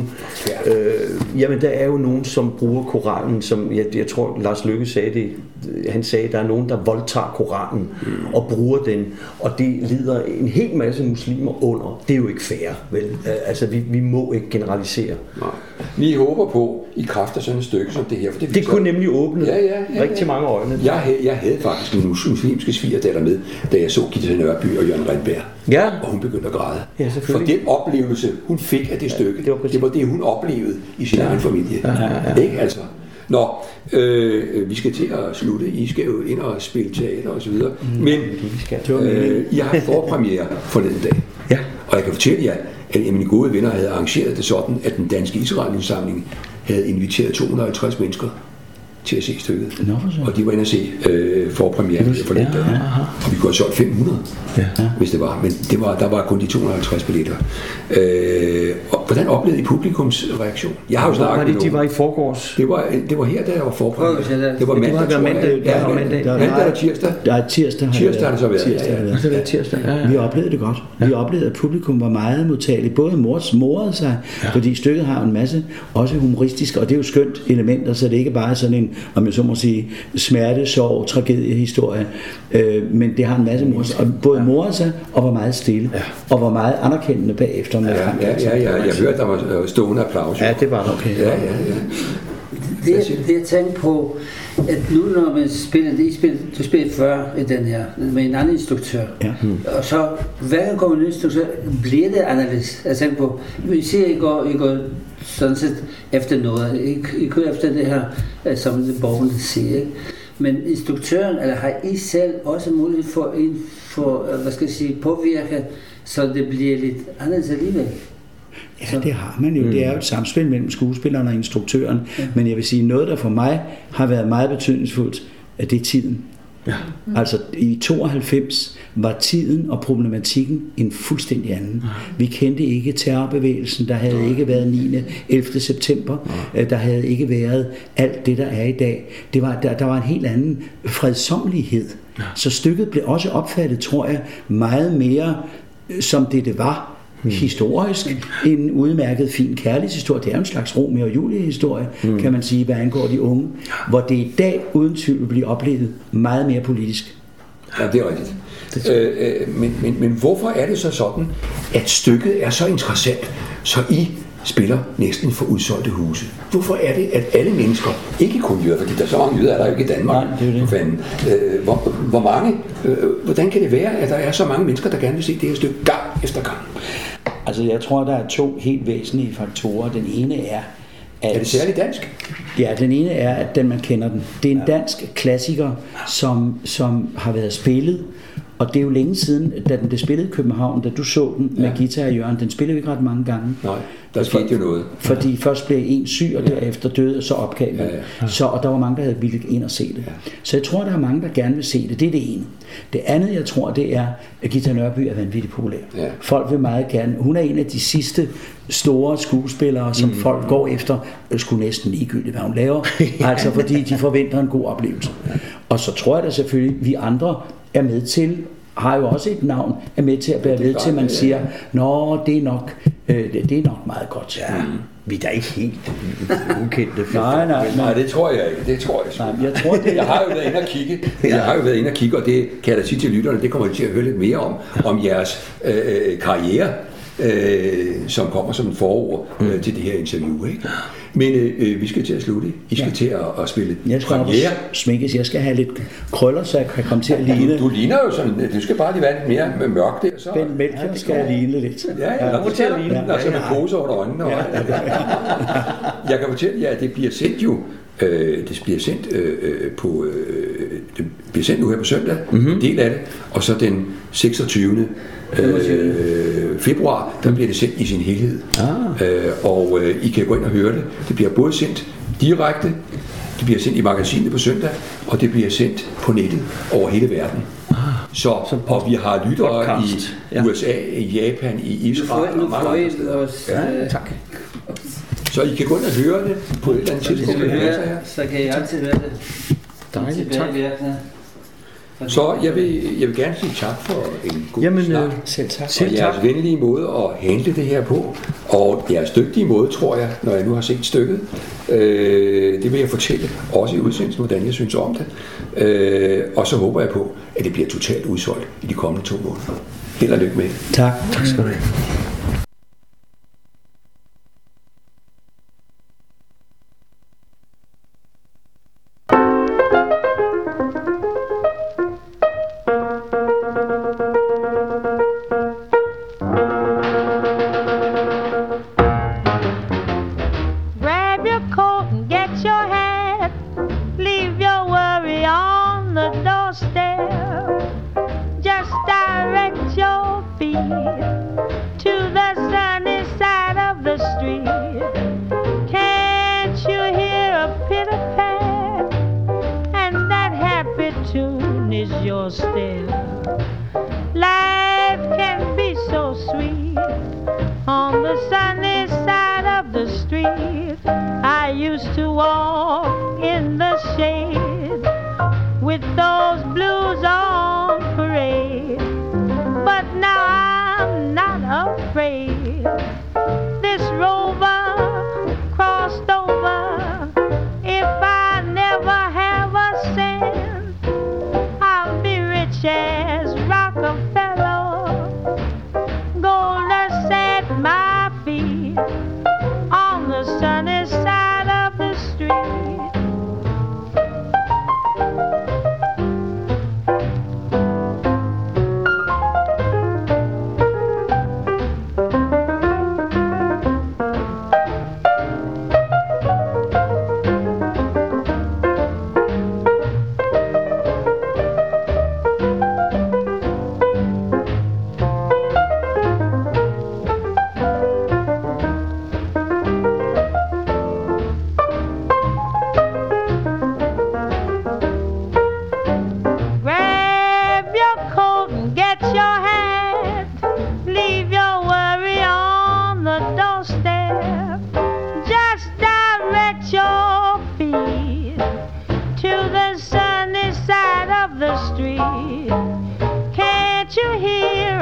jo nogen, som bruger Koranen, som jeg tror Lars Løkke sagde det. Han sagde, at der er nogen, der voldtager Koranen og bruger den, og det lider en hel masse muslimer under. Det er jo ikke fair, vel? Altså, vi må ikke generalisere. Nej. Vi håber på, i kraft af sådan et stykke som det her. For det kunne nemlig åbne rigtig mange øjne. Jeg havde faktisk en muslimske svigerdatter med, da jeg så Gitte Nørby og Jørgen Rindberg. Ja. Og hun begyndte at græde. Ja, for den oplevelse, hun fik af det stykke, det var det, hun oplevede i sin egen familie. Ikke altså? Nå, vi skal til at slutte. I skal jo ind og spille teater og så videre. Men jeg har forpremiere forleden dag. Ja. Og jeg kan fortælle jer, at mine gode venner havde arrangeret det sådan, at den danske Israel-indsamling havde inviteret 250 mennesker til at se stykket. Og de var inde at se forpremiere forleden dag. Og vi kunne have solgt 500, hvis det var. Men der var kun de 250 billetter. Og hvordan oplevede I publikums reaktion? Jeg har jo snakket med de var i forgårs. Det var her, der var forpremiere. Det var mandag, mandag og tirsdag. Tirsdag har det så været. Tirsdag. Vi oplevede det godt. Vi oplevede, at publikum var meget modtageligt. Både morede sig, fordi stykket har en masse også humoristiske, og det er jo skønt elementer, så det er ikke bare sådan en, om jeg så må sige, smerte, sorg, tragedie, historie. Men det har en masse og både morede sig og var meget stille, og var meget anerkendende bagefter. Jeg hørte, der var stående applaus. Ja, det var der. Okay. Det jeg tænkte på, at nu når man spiller, du spillede før i den her, med en anden instruktør, og så hver gang kommer en ny instruktør, bliver det anderledes. Jeg tænker på, vi siger, I går sådan set efter noget, I kører efter det her, som borgerne siger, ikke? Men instruktøren, eller har I selv også mulighed for hvad skal jeg sige, påvirke, så det bliver lidt anderledes alligevel? Ja, det har man jo. Det er jo et samspil mellem skuespilleren og instruktøren. Men jeg vil sige, noget der for mig har været meget betydningsfuldt, at det er tiden. Ja. Altså i 92 var tiden og problematikken en fuldstændig anden. Vi kendte ikke terrorbevægelsen, der havde ikke været 9. 11. september, der havde ikke været alt det, der er i dag. Der var en helt anden fredsommelighed. Så stykket blev også opfattet, tror jeg, meget mere som det var. Historisk en udmærket fin kærlighedshistorie. Det er en slags Romeo og Julie-historie, kan man sige, hvad angår de unge, hvor det i dag uden tvivl bliver oplevet meget mere politisk. Ja, det er rigtigt. Men hvorfor er det så sådan, at stykket er så interessant, så I spiller næsten for udsolgte huse? Hvorfor er det, at alle mennesker, ikke kun jøder, fordi der er så mange jøder, er der ikke i Danmark, for fanden. Hvor mange, hvordan kan det være, at der er så mange mennesker, der gerne vil se det her stykke gang efter gang? Altså jeg tror, der er 2 helt væsentlige faktorer. Den ene er, at... Er det særligt dansk? Ja, den ene er, at den man kender den. Det er en dansk klassiker, som har været spillet, og det er jo længe siden, da den blev spillet i København, da du så den med Gita og Jørgen. Den spillede vi ikke ret mange gange. Nej, der skete jo noget. Fordi først blev en syg, og derefter døde, og så opgav man. Og der var mange, der havde vildt ind og se det. Så jeg tror, der er mange, der gerne vil se det. Det er det ene. Det andet, jeg tror, det er, at Gita Nørby er vanvittigt populær. Folk vil meget gerne. Hun er en af de sidste store skuespillere, som folk går efter, skulle næsten ligegyldigt, hvad hun laver. Altså fordi de forventer en god oplevelse. Og så tror jeg da selvfølgelig, vi andre er med til, har jo også et navn, er med til at bære ved til, man siger, nå, det er nok meget godt. Ja. Vi er da ikke helt ukendte. Nej, det tror jeg ikke. Det tror jeg. Nej, jeg tror det. Jeg har jo været inde og kigge. Og det kan jeg da sige til lytterne, det kommer jeg til at høre lidt mere om jeres karriere, som kommer som en forord til det her interview, ikke? Men vi skal til at slutte. I skal til at spille premiere. Sminkes. Jeg skal have lidt krøller, så jeg kan komme til at ligne. Du ligner jo sådan, du skal bare lige være lidt mere med mørk der. Så. Ben Melchior skal jeg ligne lidt. Ja, fortæller ligne. Altså med poser under øjnene. Jeg kan fortælle jer, at det bliver sendt jo. Det bliver sendt på. Det bliver sendt nu her på søndag. En del af det. Og så den 26. februar, der bliver det sendt i sin helhed. Og I kan gå ind og høre det. Det bliver både sendt direkte, det bliver sendt i magasinet på søndag, og det bliver sendt på nettet over hele verden. Og vi har lyttere i USA, i Japan, i Israel og mange andre steder. Tak. Så I kan gå ind og høre det på et eller andet tidspunkt. Så kan I altid høre det. Dejligt, tak. Så jeg vil gerne sige tak for en god snak. Selv tak. Og jeres venlige måde at handle det her på, og jeres dygtige måde, tror jeg, når jeg nu har set stykket. Det vil jeg fortælle, også i udsendelsen, hvordan jeg synes om det. Og så håber jeg på, at det bliver totalt udsolgt i de kommende 2 måneder. Held og lykke med det. Tak. Tak skal du have.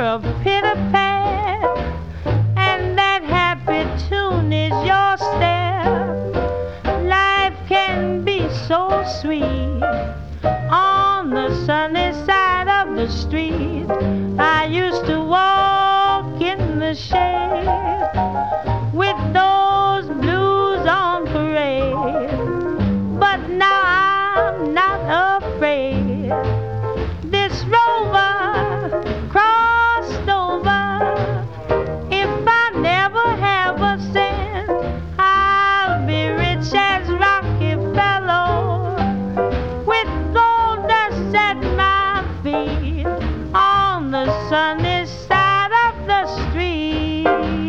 a pitter-pat, and that happy tune is your step. Life can be so sweet on the sunny side of the street. I used to walk in the shade with those blues on parade, but now I'm not afraid. This rover crossed over. If I never have a cent, I'll be rich as Rockefeller, with gold dust at my feet on the sunny side of the street.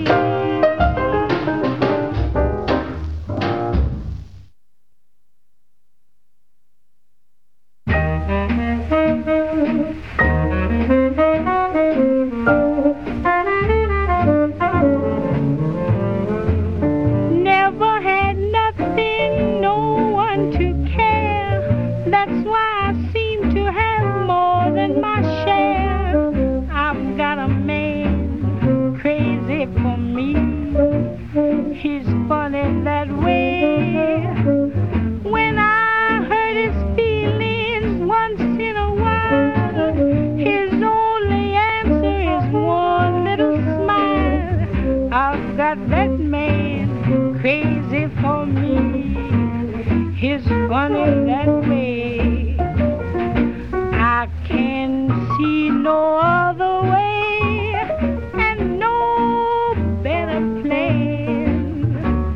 Never had nothing, no one to care. That's why I seem to have more than my share. I've got a man crazy for me. He's funny that way. When I hurt his feelings once in a while, his only answer is one little smile. I've got that man crazy for me. He's funny that way. I can see no other way and no better plan.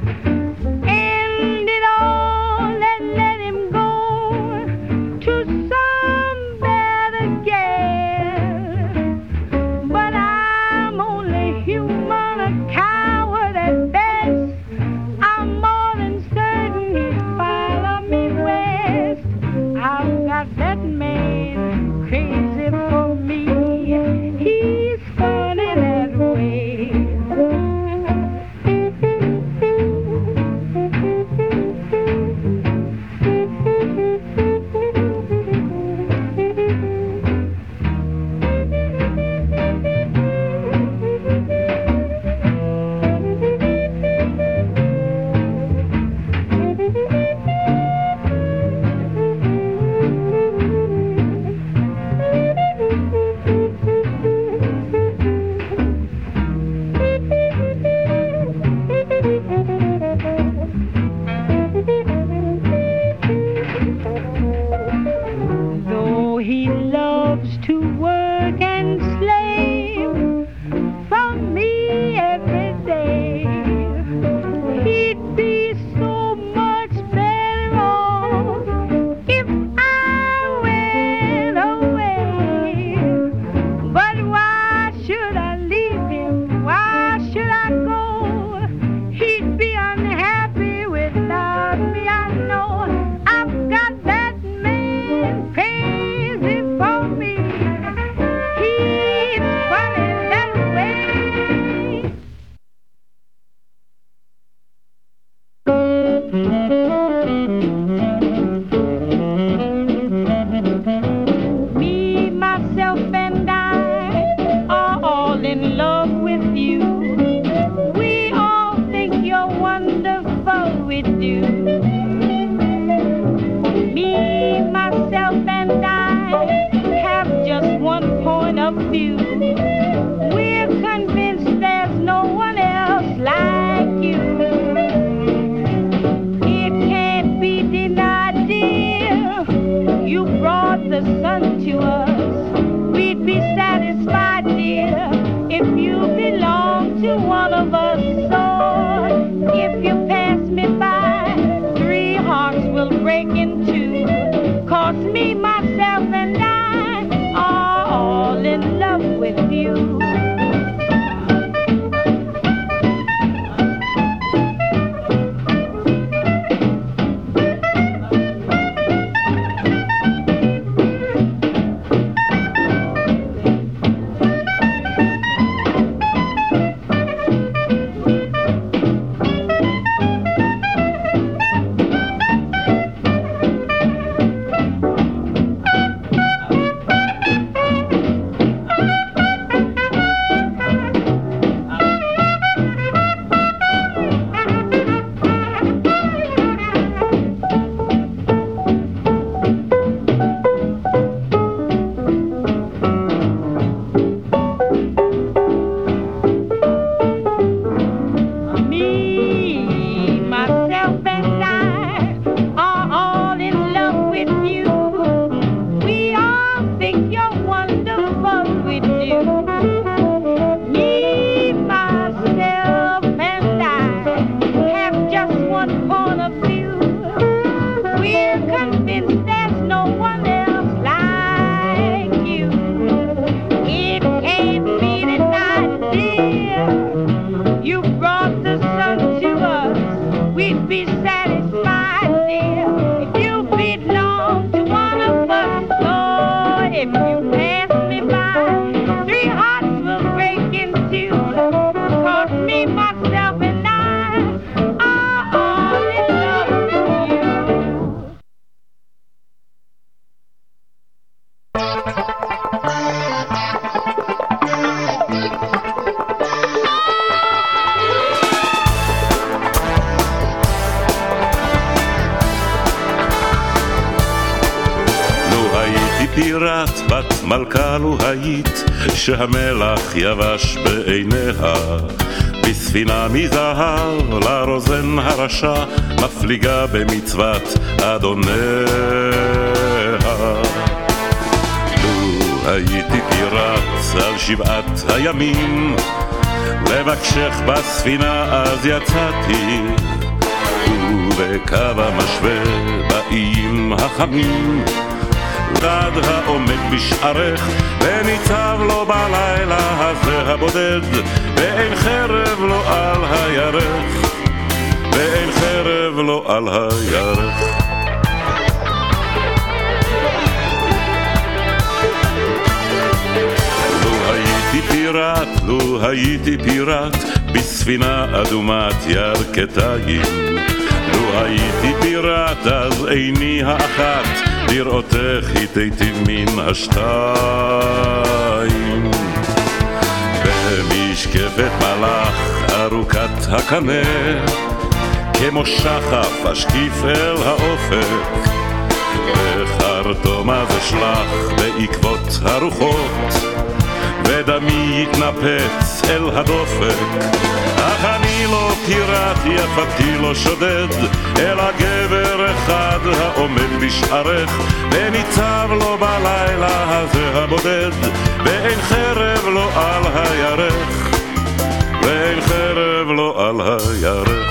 End it all and let him go to some better gal. But I'm only human, a coward at best. I'm more than certain he'd follow me west. I've got that man crazy for me. He's funny that way. Though he loves to work and slave for me every day, he'd be so much better off if I went away. But why should I leave him? Why should I go? He'd be unhappy without me, I know. I've got that man crazy for me. He's funny that way. Me, myself, and I are all in love with you. We all think you're wonderful, we do. Me, myself, and I have just one point of view. We're convinced there's no one else like you. It can't be denied, dear. You brought the sun to us. We'd be satisfied, dear, if you belong to one of us. So if you pass me by, 3 hearts will break in two. 'Cause me, myself, and I are all in love with you. Me, myself, and I have just one point of view. We're convinced there's no one else like you. It can't be denied, dear. You brought the sun to us. We'd be satisfied, dear, if you belong to one of us. Lord, if you pass me by, 3 hearts will break in 2. 'Cause me, myself, and I are all in love with you. פיראט בת מלכה לו היית, שהמלח יבש בעיניה, בספינה מזהב לרוזן הרשע, מפליגה במצוות אדוניה. לו הייתי פיראט על 7 הימים, לבקשך בספינה אז יצאתי, ובקו המשווה באיים החמים, דד העומד בשערך וניצב לו בלילה הזה הבודד, ואין חרב לו על הירך, ואין חרב לו על הירך. לו הייתי פיראט בספינה אדומת ירכתיים, לו הייתי פיראט אז עיני האחת לראותך התיטיב מן השתיים. במשקפת מלאך ארוכת הקנה, כמו שחף אשקיף אל האופק, וחרטום אז אשלח בעקבות הרוחות, ודמי יתנפץ אל הדופק. אך אני לא פיראט, יפתי לא שודד, אלא גבר אחד העומד בשערך, וניצב לו בלילה הזה הבודד, ואין חרב לו על הירך, ואין חרב לו על הירך.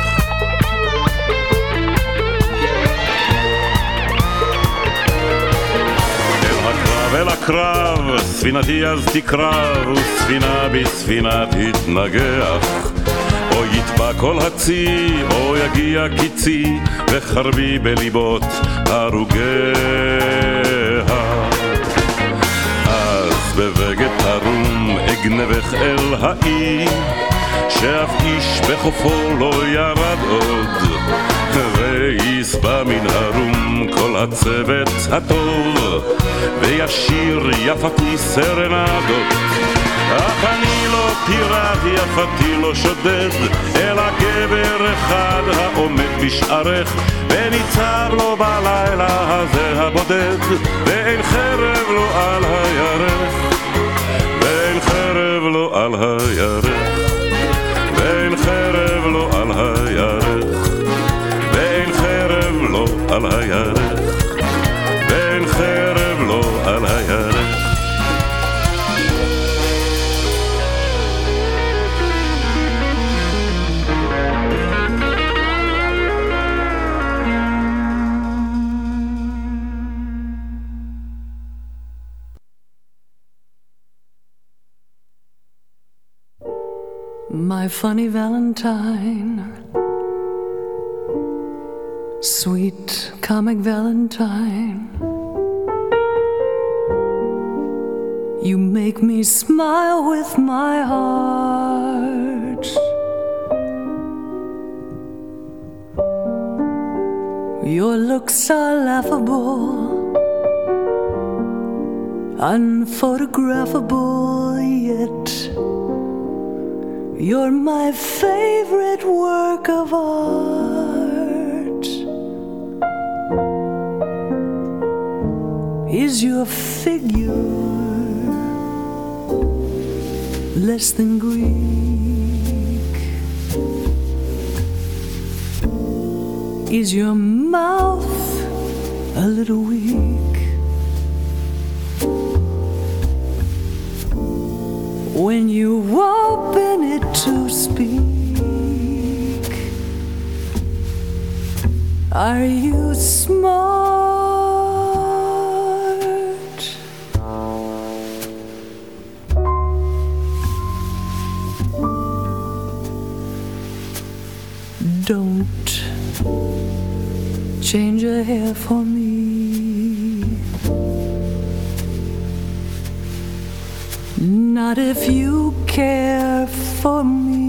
אל הקרב, ספינתי אז תקרב, וספינה בספינה תתנגח, או יטבע כל הצי, או יגיע קיצי, וחרבי בליבות הרוגיה. אז בבגד תרום אגנבך אל האי, שאף איש בחופו לא ירד עוד, ויסבע מן הרום כל הצוות הטוב, וישיר יפתי סרנדות. אך אני לא פיראט, יפתי לא שודד, אלא גבר אחד העומד בשערך, וניצב לו בלילה הזה הבודד, ואין חרב לו על הירך, ואין חרב לו על הירך, ואין חרב לו על הירך, ואין חרב לו על הירך, ואין חרב לו על הירך. My funny Valentine, sweet comic Valentine, you make me smile with my heart. Your looks are laughable, unphotographable, yet you're my favorite work of art. Is your figure less than Greek? Is your mouth a little weak? when you open it to speak. Are you smart? Don't change your hair for me. Not if you care for me.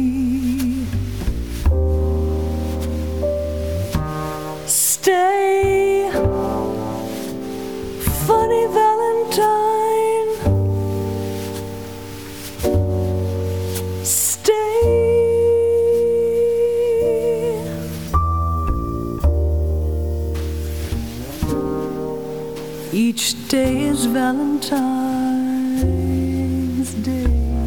Stay, funny Valentine. Stay. Each day is Valentine's Day.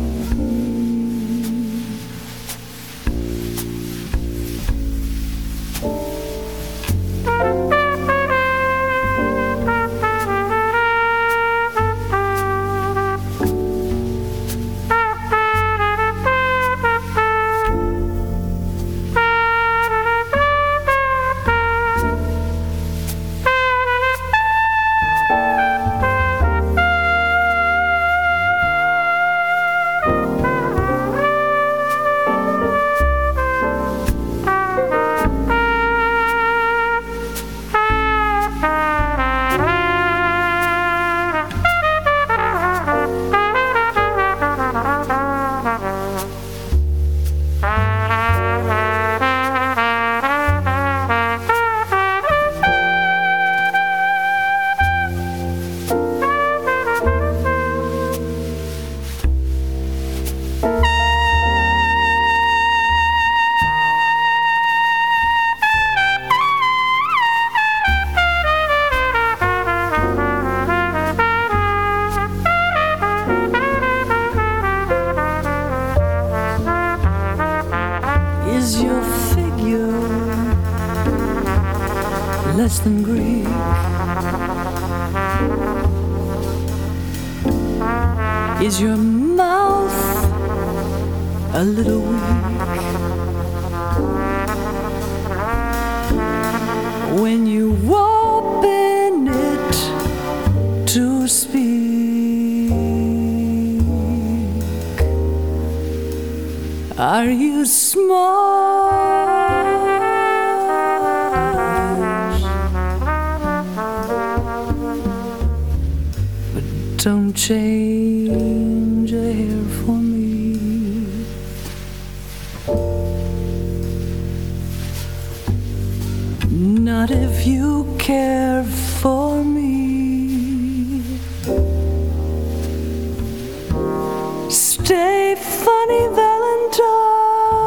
Is your figure less than Greek? Is your mouth a little weak? When you open it to speak, are you smart? But don't change a hair for me. Not if you care for me. Stay, funny Valentine.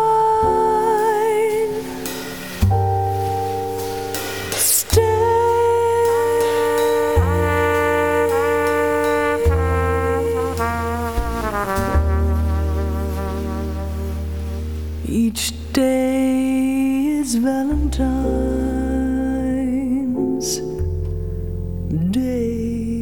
Each day is Valentine's Day.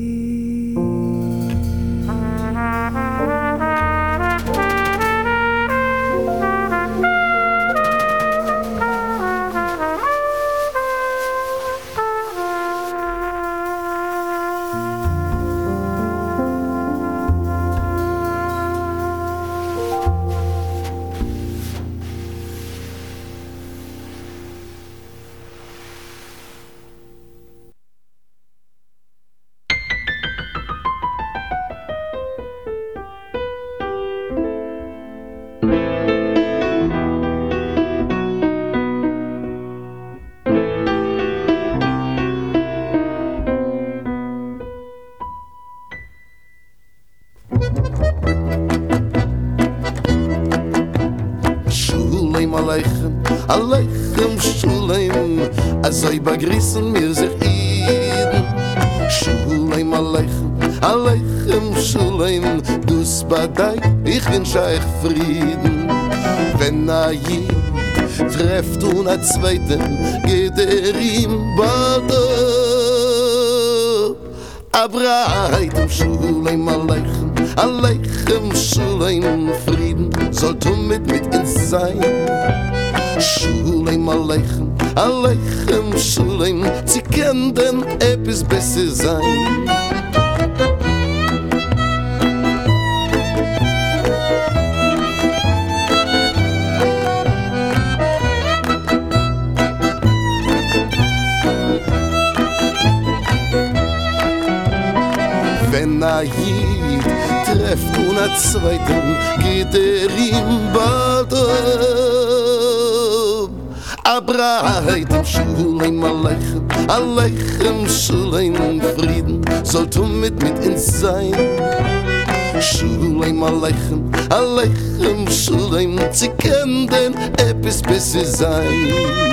Aleichem Shuleim, azoi bagrissen mir sich Iden. Shuleim Aleichem Shuleim, dus badai, ich wünsch euch Frieden. Wenn a Jid trefft und a Zweiten, geht ihm bado. Abreitem Shuleim Aleichem Schuleim, Frieden sollt mit uns sein. Schuleim, Aleichem Schuleim, sie können denn etwas besser sein. Wenn Jid trefft und Zweiten, geht ihm bald ab. Abreit im Schuleim, Aleichem Schuleim, Frieden sollt mit uns sein. Schuleim, Aleichem Schuleim, sie können denn etwas besser sein.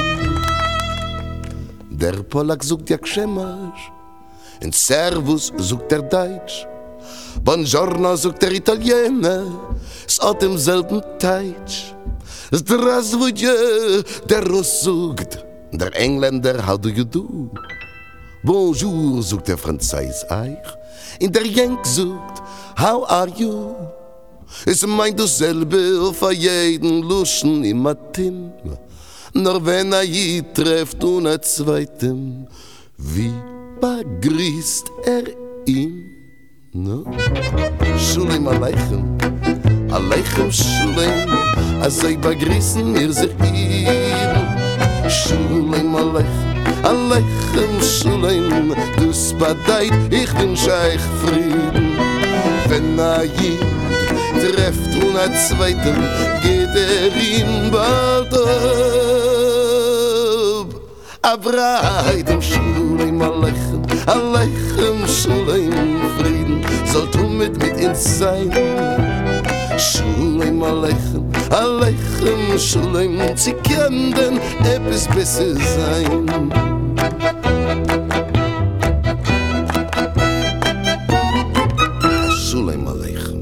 Der Polak sucht ja Gschemasch, in Servus sucht der Deutsch, Buongiorno sucht der Italiener, es hat im selben Teitsch. Здравствуйте, der Russ sucht, der Engländer, how do you do? Bonjour sucht der Franzis eich, in der Jenk sucht, how are you? Es meint dasselbe für jeden Luschen im Matin, nur wenn je trefft und Zweitem, wie begrüßt ihn? No? Schuleim Aleichem, Aleichem Schuleim, als begrüßen mir sich ihn. Schuleim Aleichem Schuleim, dus badeit, ich wünsch euch Frieden. Wenn Jid trefft und Zweitem, geht ihm bald ab. Abreit im Schuleim Aleichem Schuleim, Frieden sollt mit uns sein. Schuleim Aleichem Schuleim, sie können denn etwas besser sein. Schuleim Aleichem.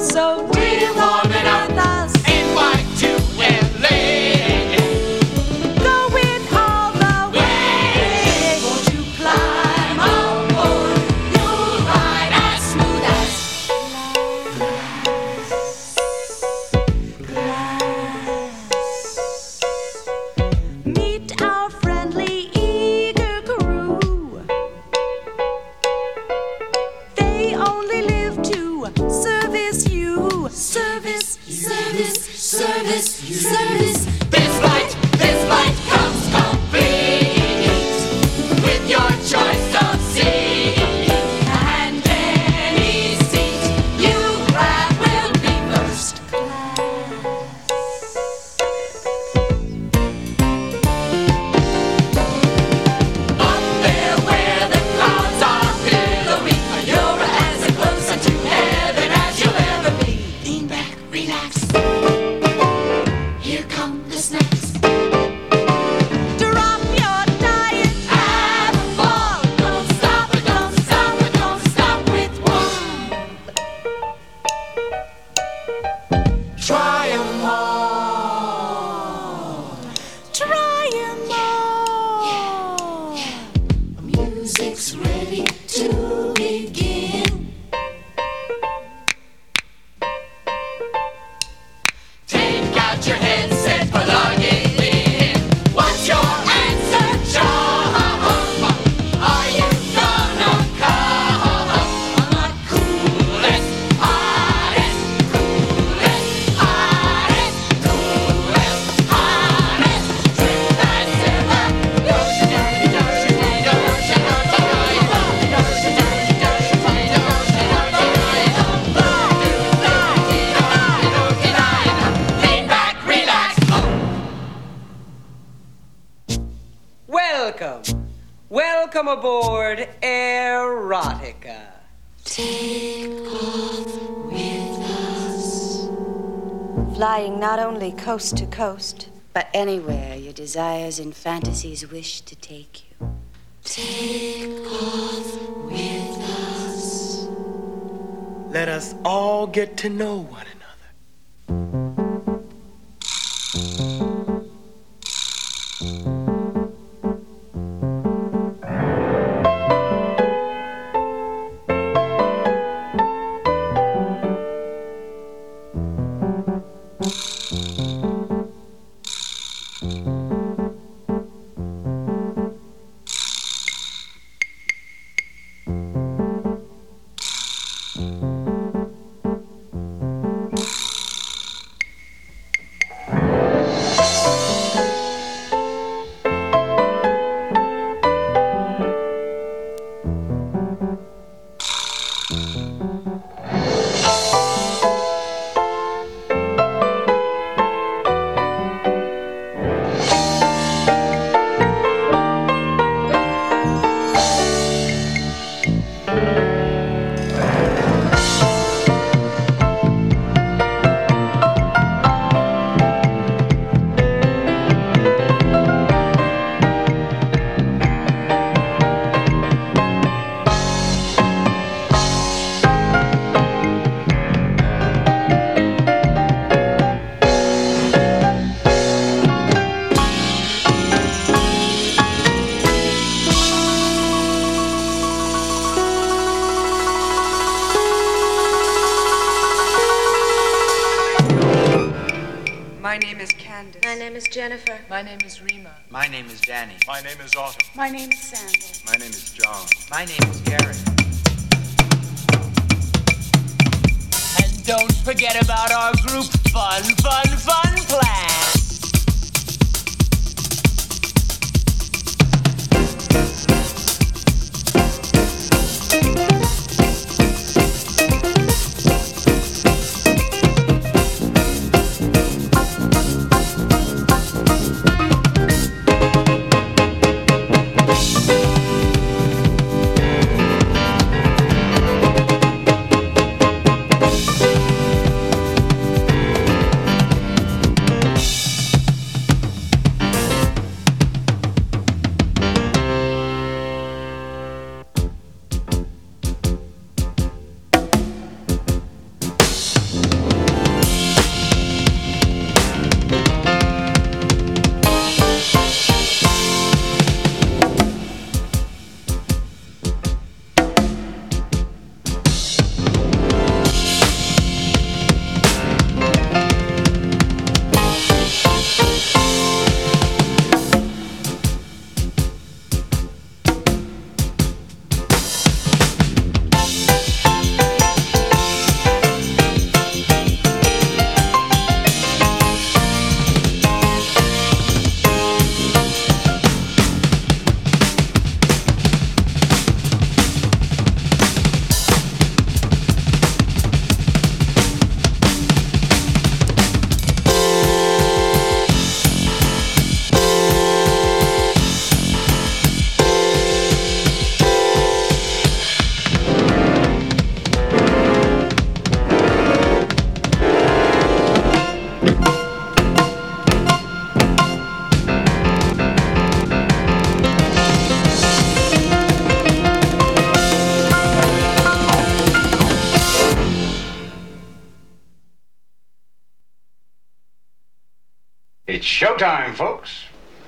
So do you wanna be with us? NY2LA. Going all the way. Won't you climb on board? You'll ride as smooth as Meet our friendly, eager crew. They only live to service you. Service, service, service, service. This flight comes complete with your choice of seat, and any seat you grab will be first up there where the clouds are billowy. You're as close to heaven as you'll ever be. Lean back, relax. Here come the snacks. Drop your diet. Have a ball. Don't stop it, don't stop it, don't stop with one. Try 'em all. Try 'em all. Music's ready to begin. Take out your headset, plug it in. What's your answer, John? Are you gonna come on the coolest, hottest, coolest, hottest, coolest, hottest trip that's ever? Ocean, dirty, ocean, dirty, ocean, dirty, ocean, dirty, ocean, dirty, ocean, lean back, relax. Welcome. Welcome aboard Erotica. Take off with us. Flying not only coast to coast, But anywhere your desires and fantasies wish to take you. Take off with us. Let us all get to know one another. My name is Candace. My name is Jennifer. My name is Rima. My name is Danny. My name is Autumn. My name is Sandal. My name is John. My name is Gary. And don't forget about our group fun plan. It's showtime, folks.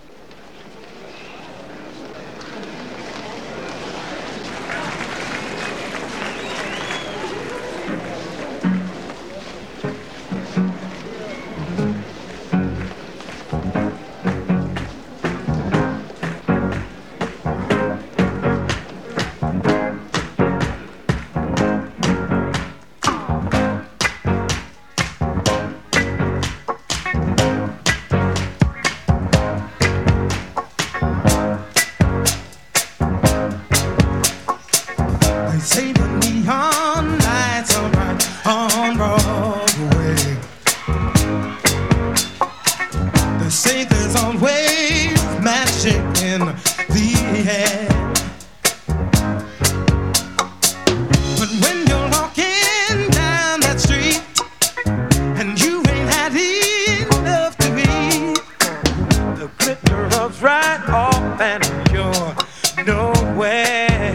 They say the neon lights are bright on Broadway. They say there's always magic in the air. But when you're walking down that street and you ain't had enough to eat, the glitter rubs right off and you're nowhere.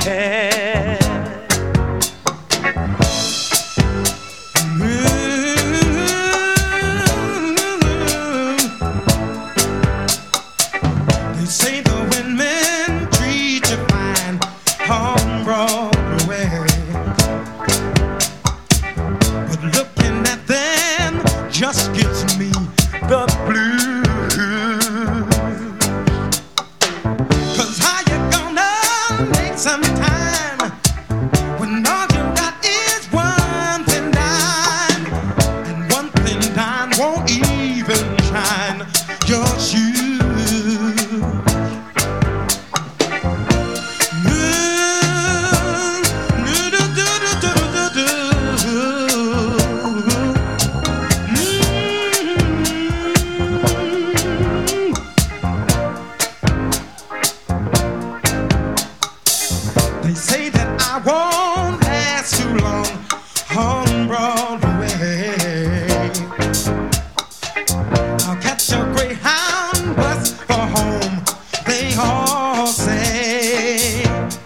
They say the women treat you fine on Broadway, but looking at them just gives me the blues. 'Cause how you gonna make some time when all you got is one thin dime, and one thin dime won't even shine your shoes? They say that I won't last too long on Broadway. I'll catch a Greyhound bus for home, they all say.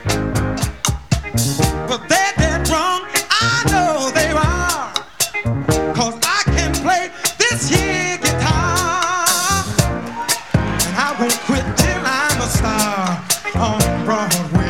But they're dead wrong, I know they are, 'cause I can play this here guitar, and I won't quit till I'm a star on Broadway.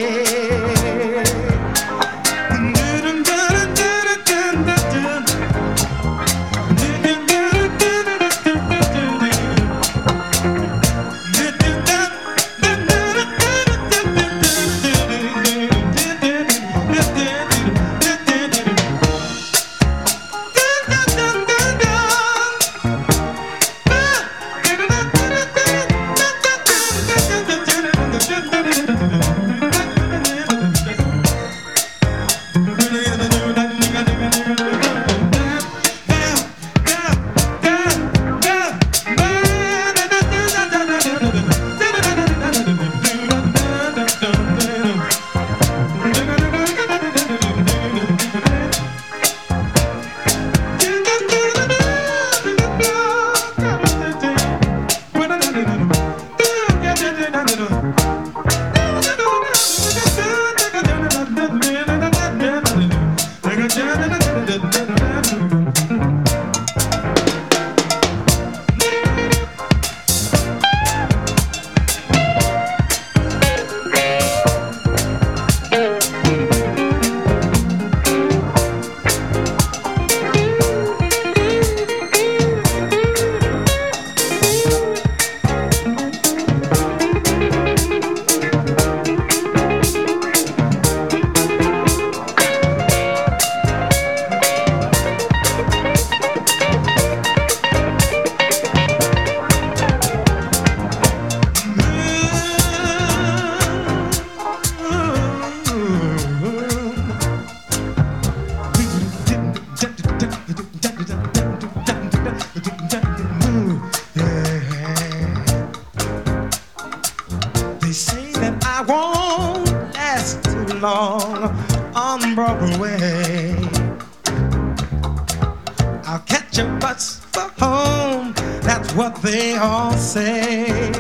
They say that I won't last too long on Broadway. I'll catch a bus for home, that's what they all say.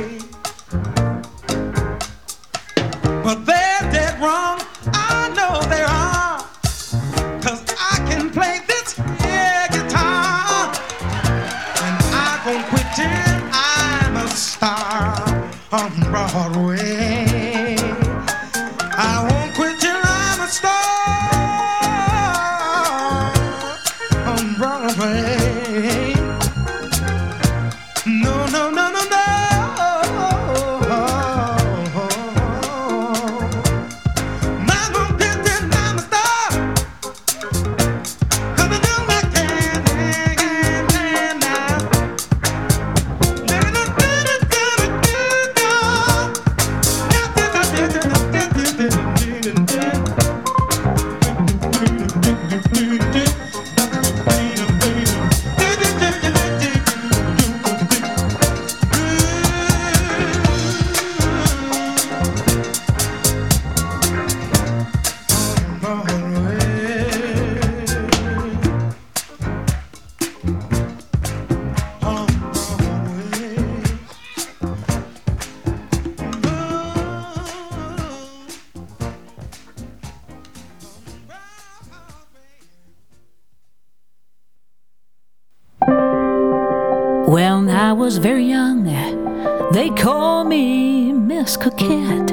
But they're dead wrong, I know they are, 'cause I can play this here guitar, and I won't quit till hard way. I won't quit till I'm a star on Broadway. No, no, no, no, no. When I was very young, they called me Miss Coquette.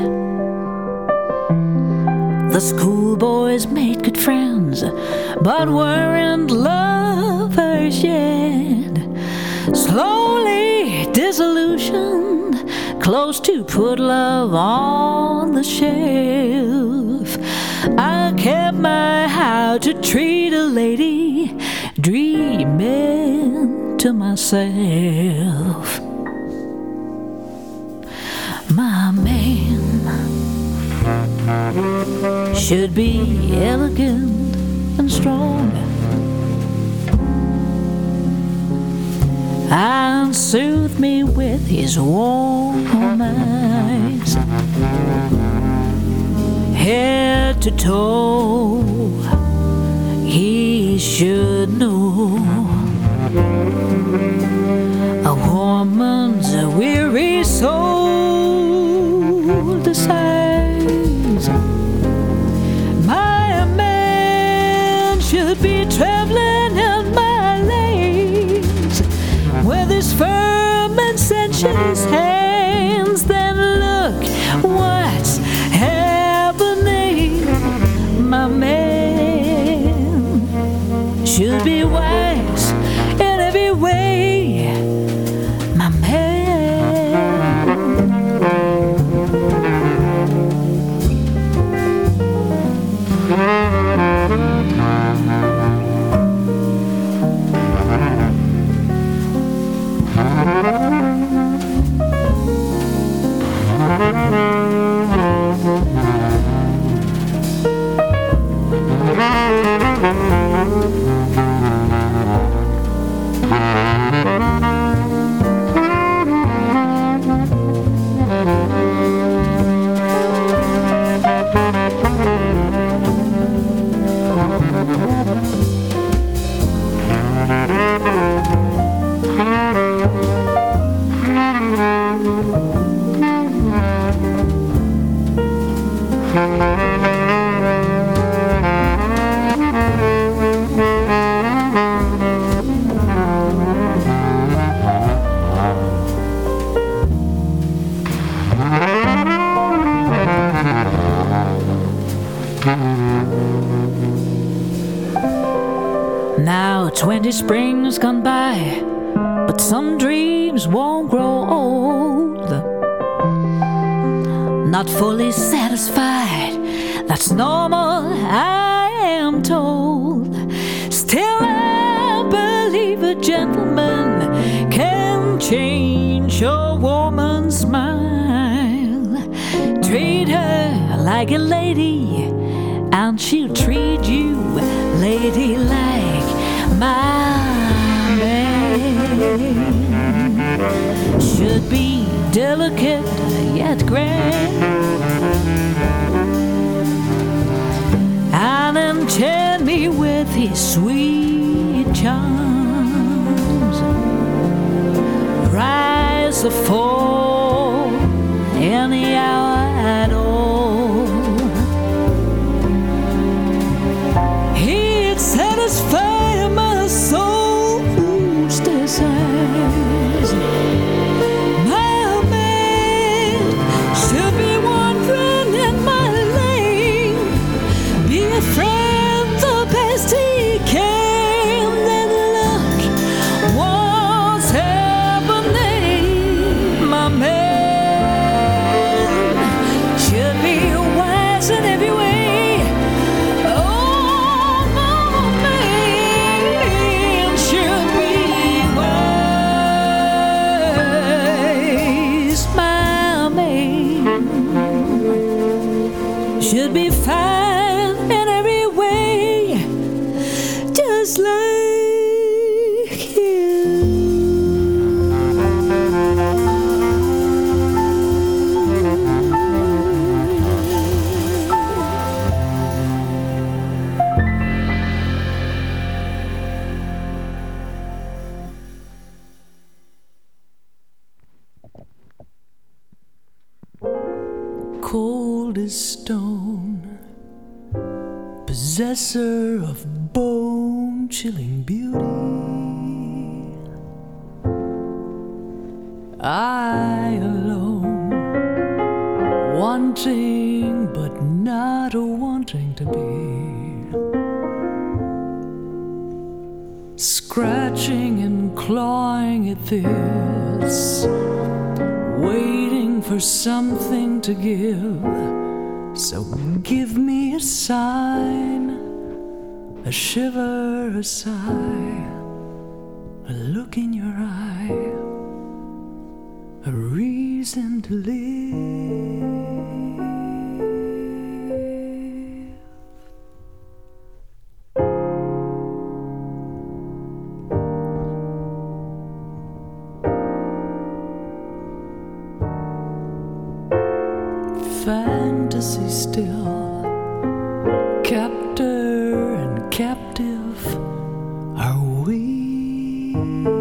The schoolboys made good friends, but weren't lovers yet. Slowly disillusioned, close to put love on the shelf. I kept my how to treat a lady, dreaming to myself. My man should be elegant and strong, and soothe me with his warm eyes. Head to toe, he should know a woman's weary soul decides. My man should be traveling in my lanes with his firm and sensuous hands. Then look what's happening. My man should be wise in every way. My man. Now 20 springs gone by, but some dreams won't grow old. Not fully satisfied, that's normal, I am told. Still I believe a gentleman can change a woman's smile. Treat her like a lady, and she'll treat you ladylike. My man should be delicate yet grand, and enchant me with his sweet charms. Rise or fall any hour at all, he'd satisfy my soul's desires. My man cold as stone, possessor of bone-chilling beauty. I alone, wanting but not wanting to be, scratching and clawing at this, waiting for something to give. So give me a sign, a shiver, a sigh, a look in your eye, a reason to live. Fantasy still, captor and captive are we,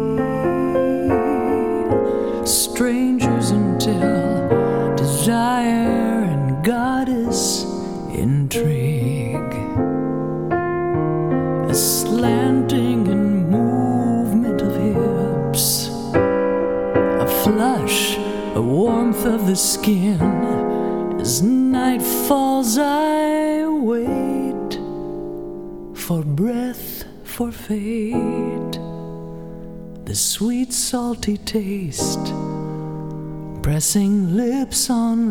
strangers until desire and goddess intrigue, a slanting and movement of hips, a flush, a warmth of the skin. As night falls, I wait for breath, for fate, the sweet salty taste, pressing lips on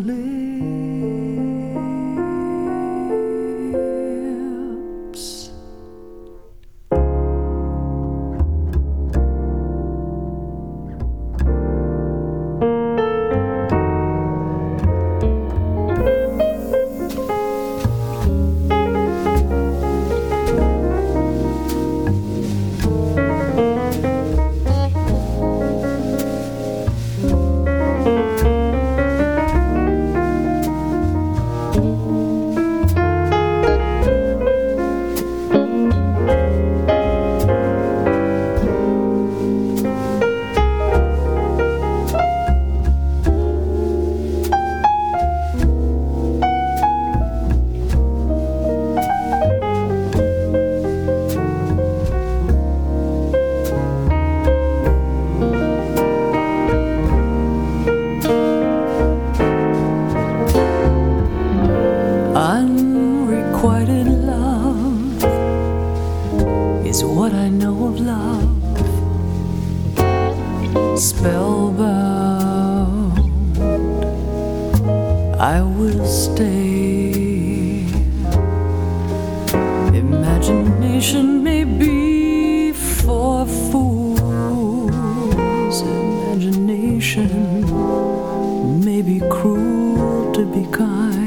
lips. Unrequited love is what I know of love. Spellbound, I will stay. Imagination may be for fools. Imagination may be cruel to be kind.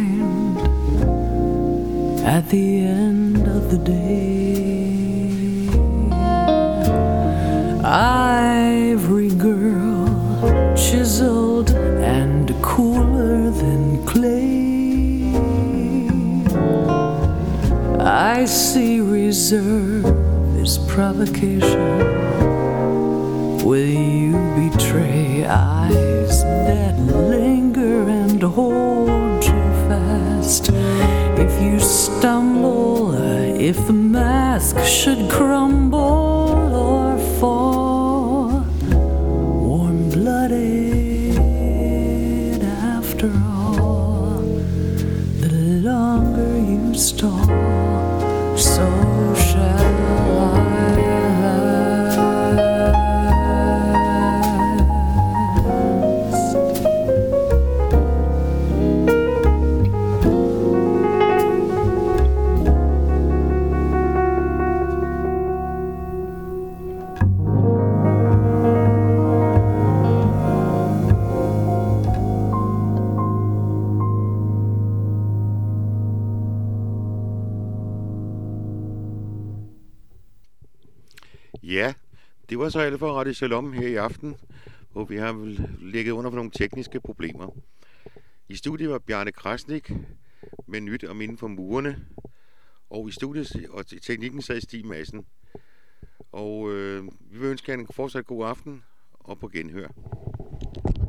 At the end of the day, ivory girl, chiseled and cooler than clay, I see reserve is provocation. Will you betray eyes that linger and hold you fast? If you stumble, if the mask should crumble or fall, warm-blooded after all, the longer you stall, so shall I. Ja, det var så alt for Radio Shalom her i aften, hvor vi har ligget under for nogle tekniske problemer. I studiet var Bjarne Krasnik med nyt om inden for murene, og i studiet og i teknikken sad Stig Madsen. Og vi vil ønske jer en fortsat god aften og på genhør.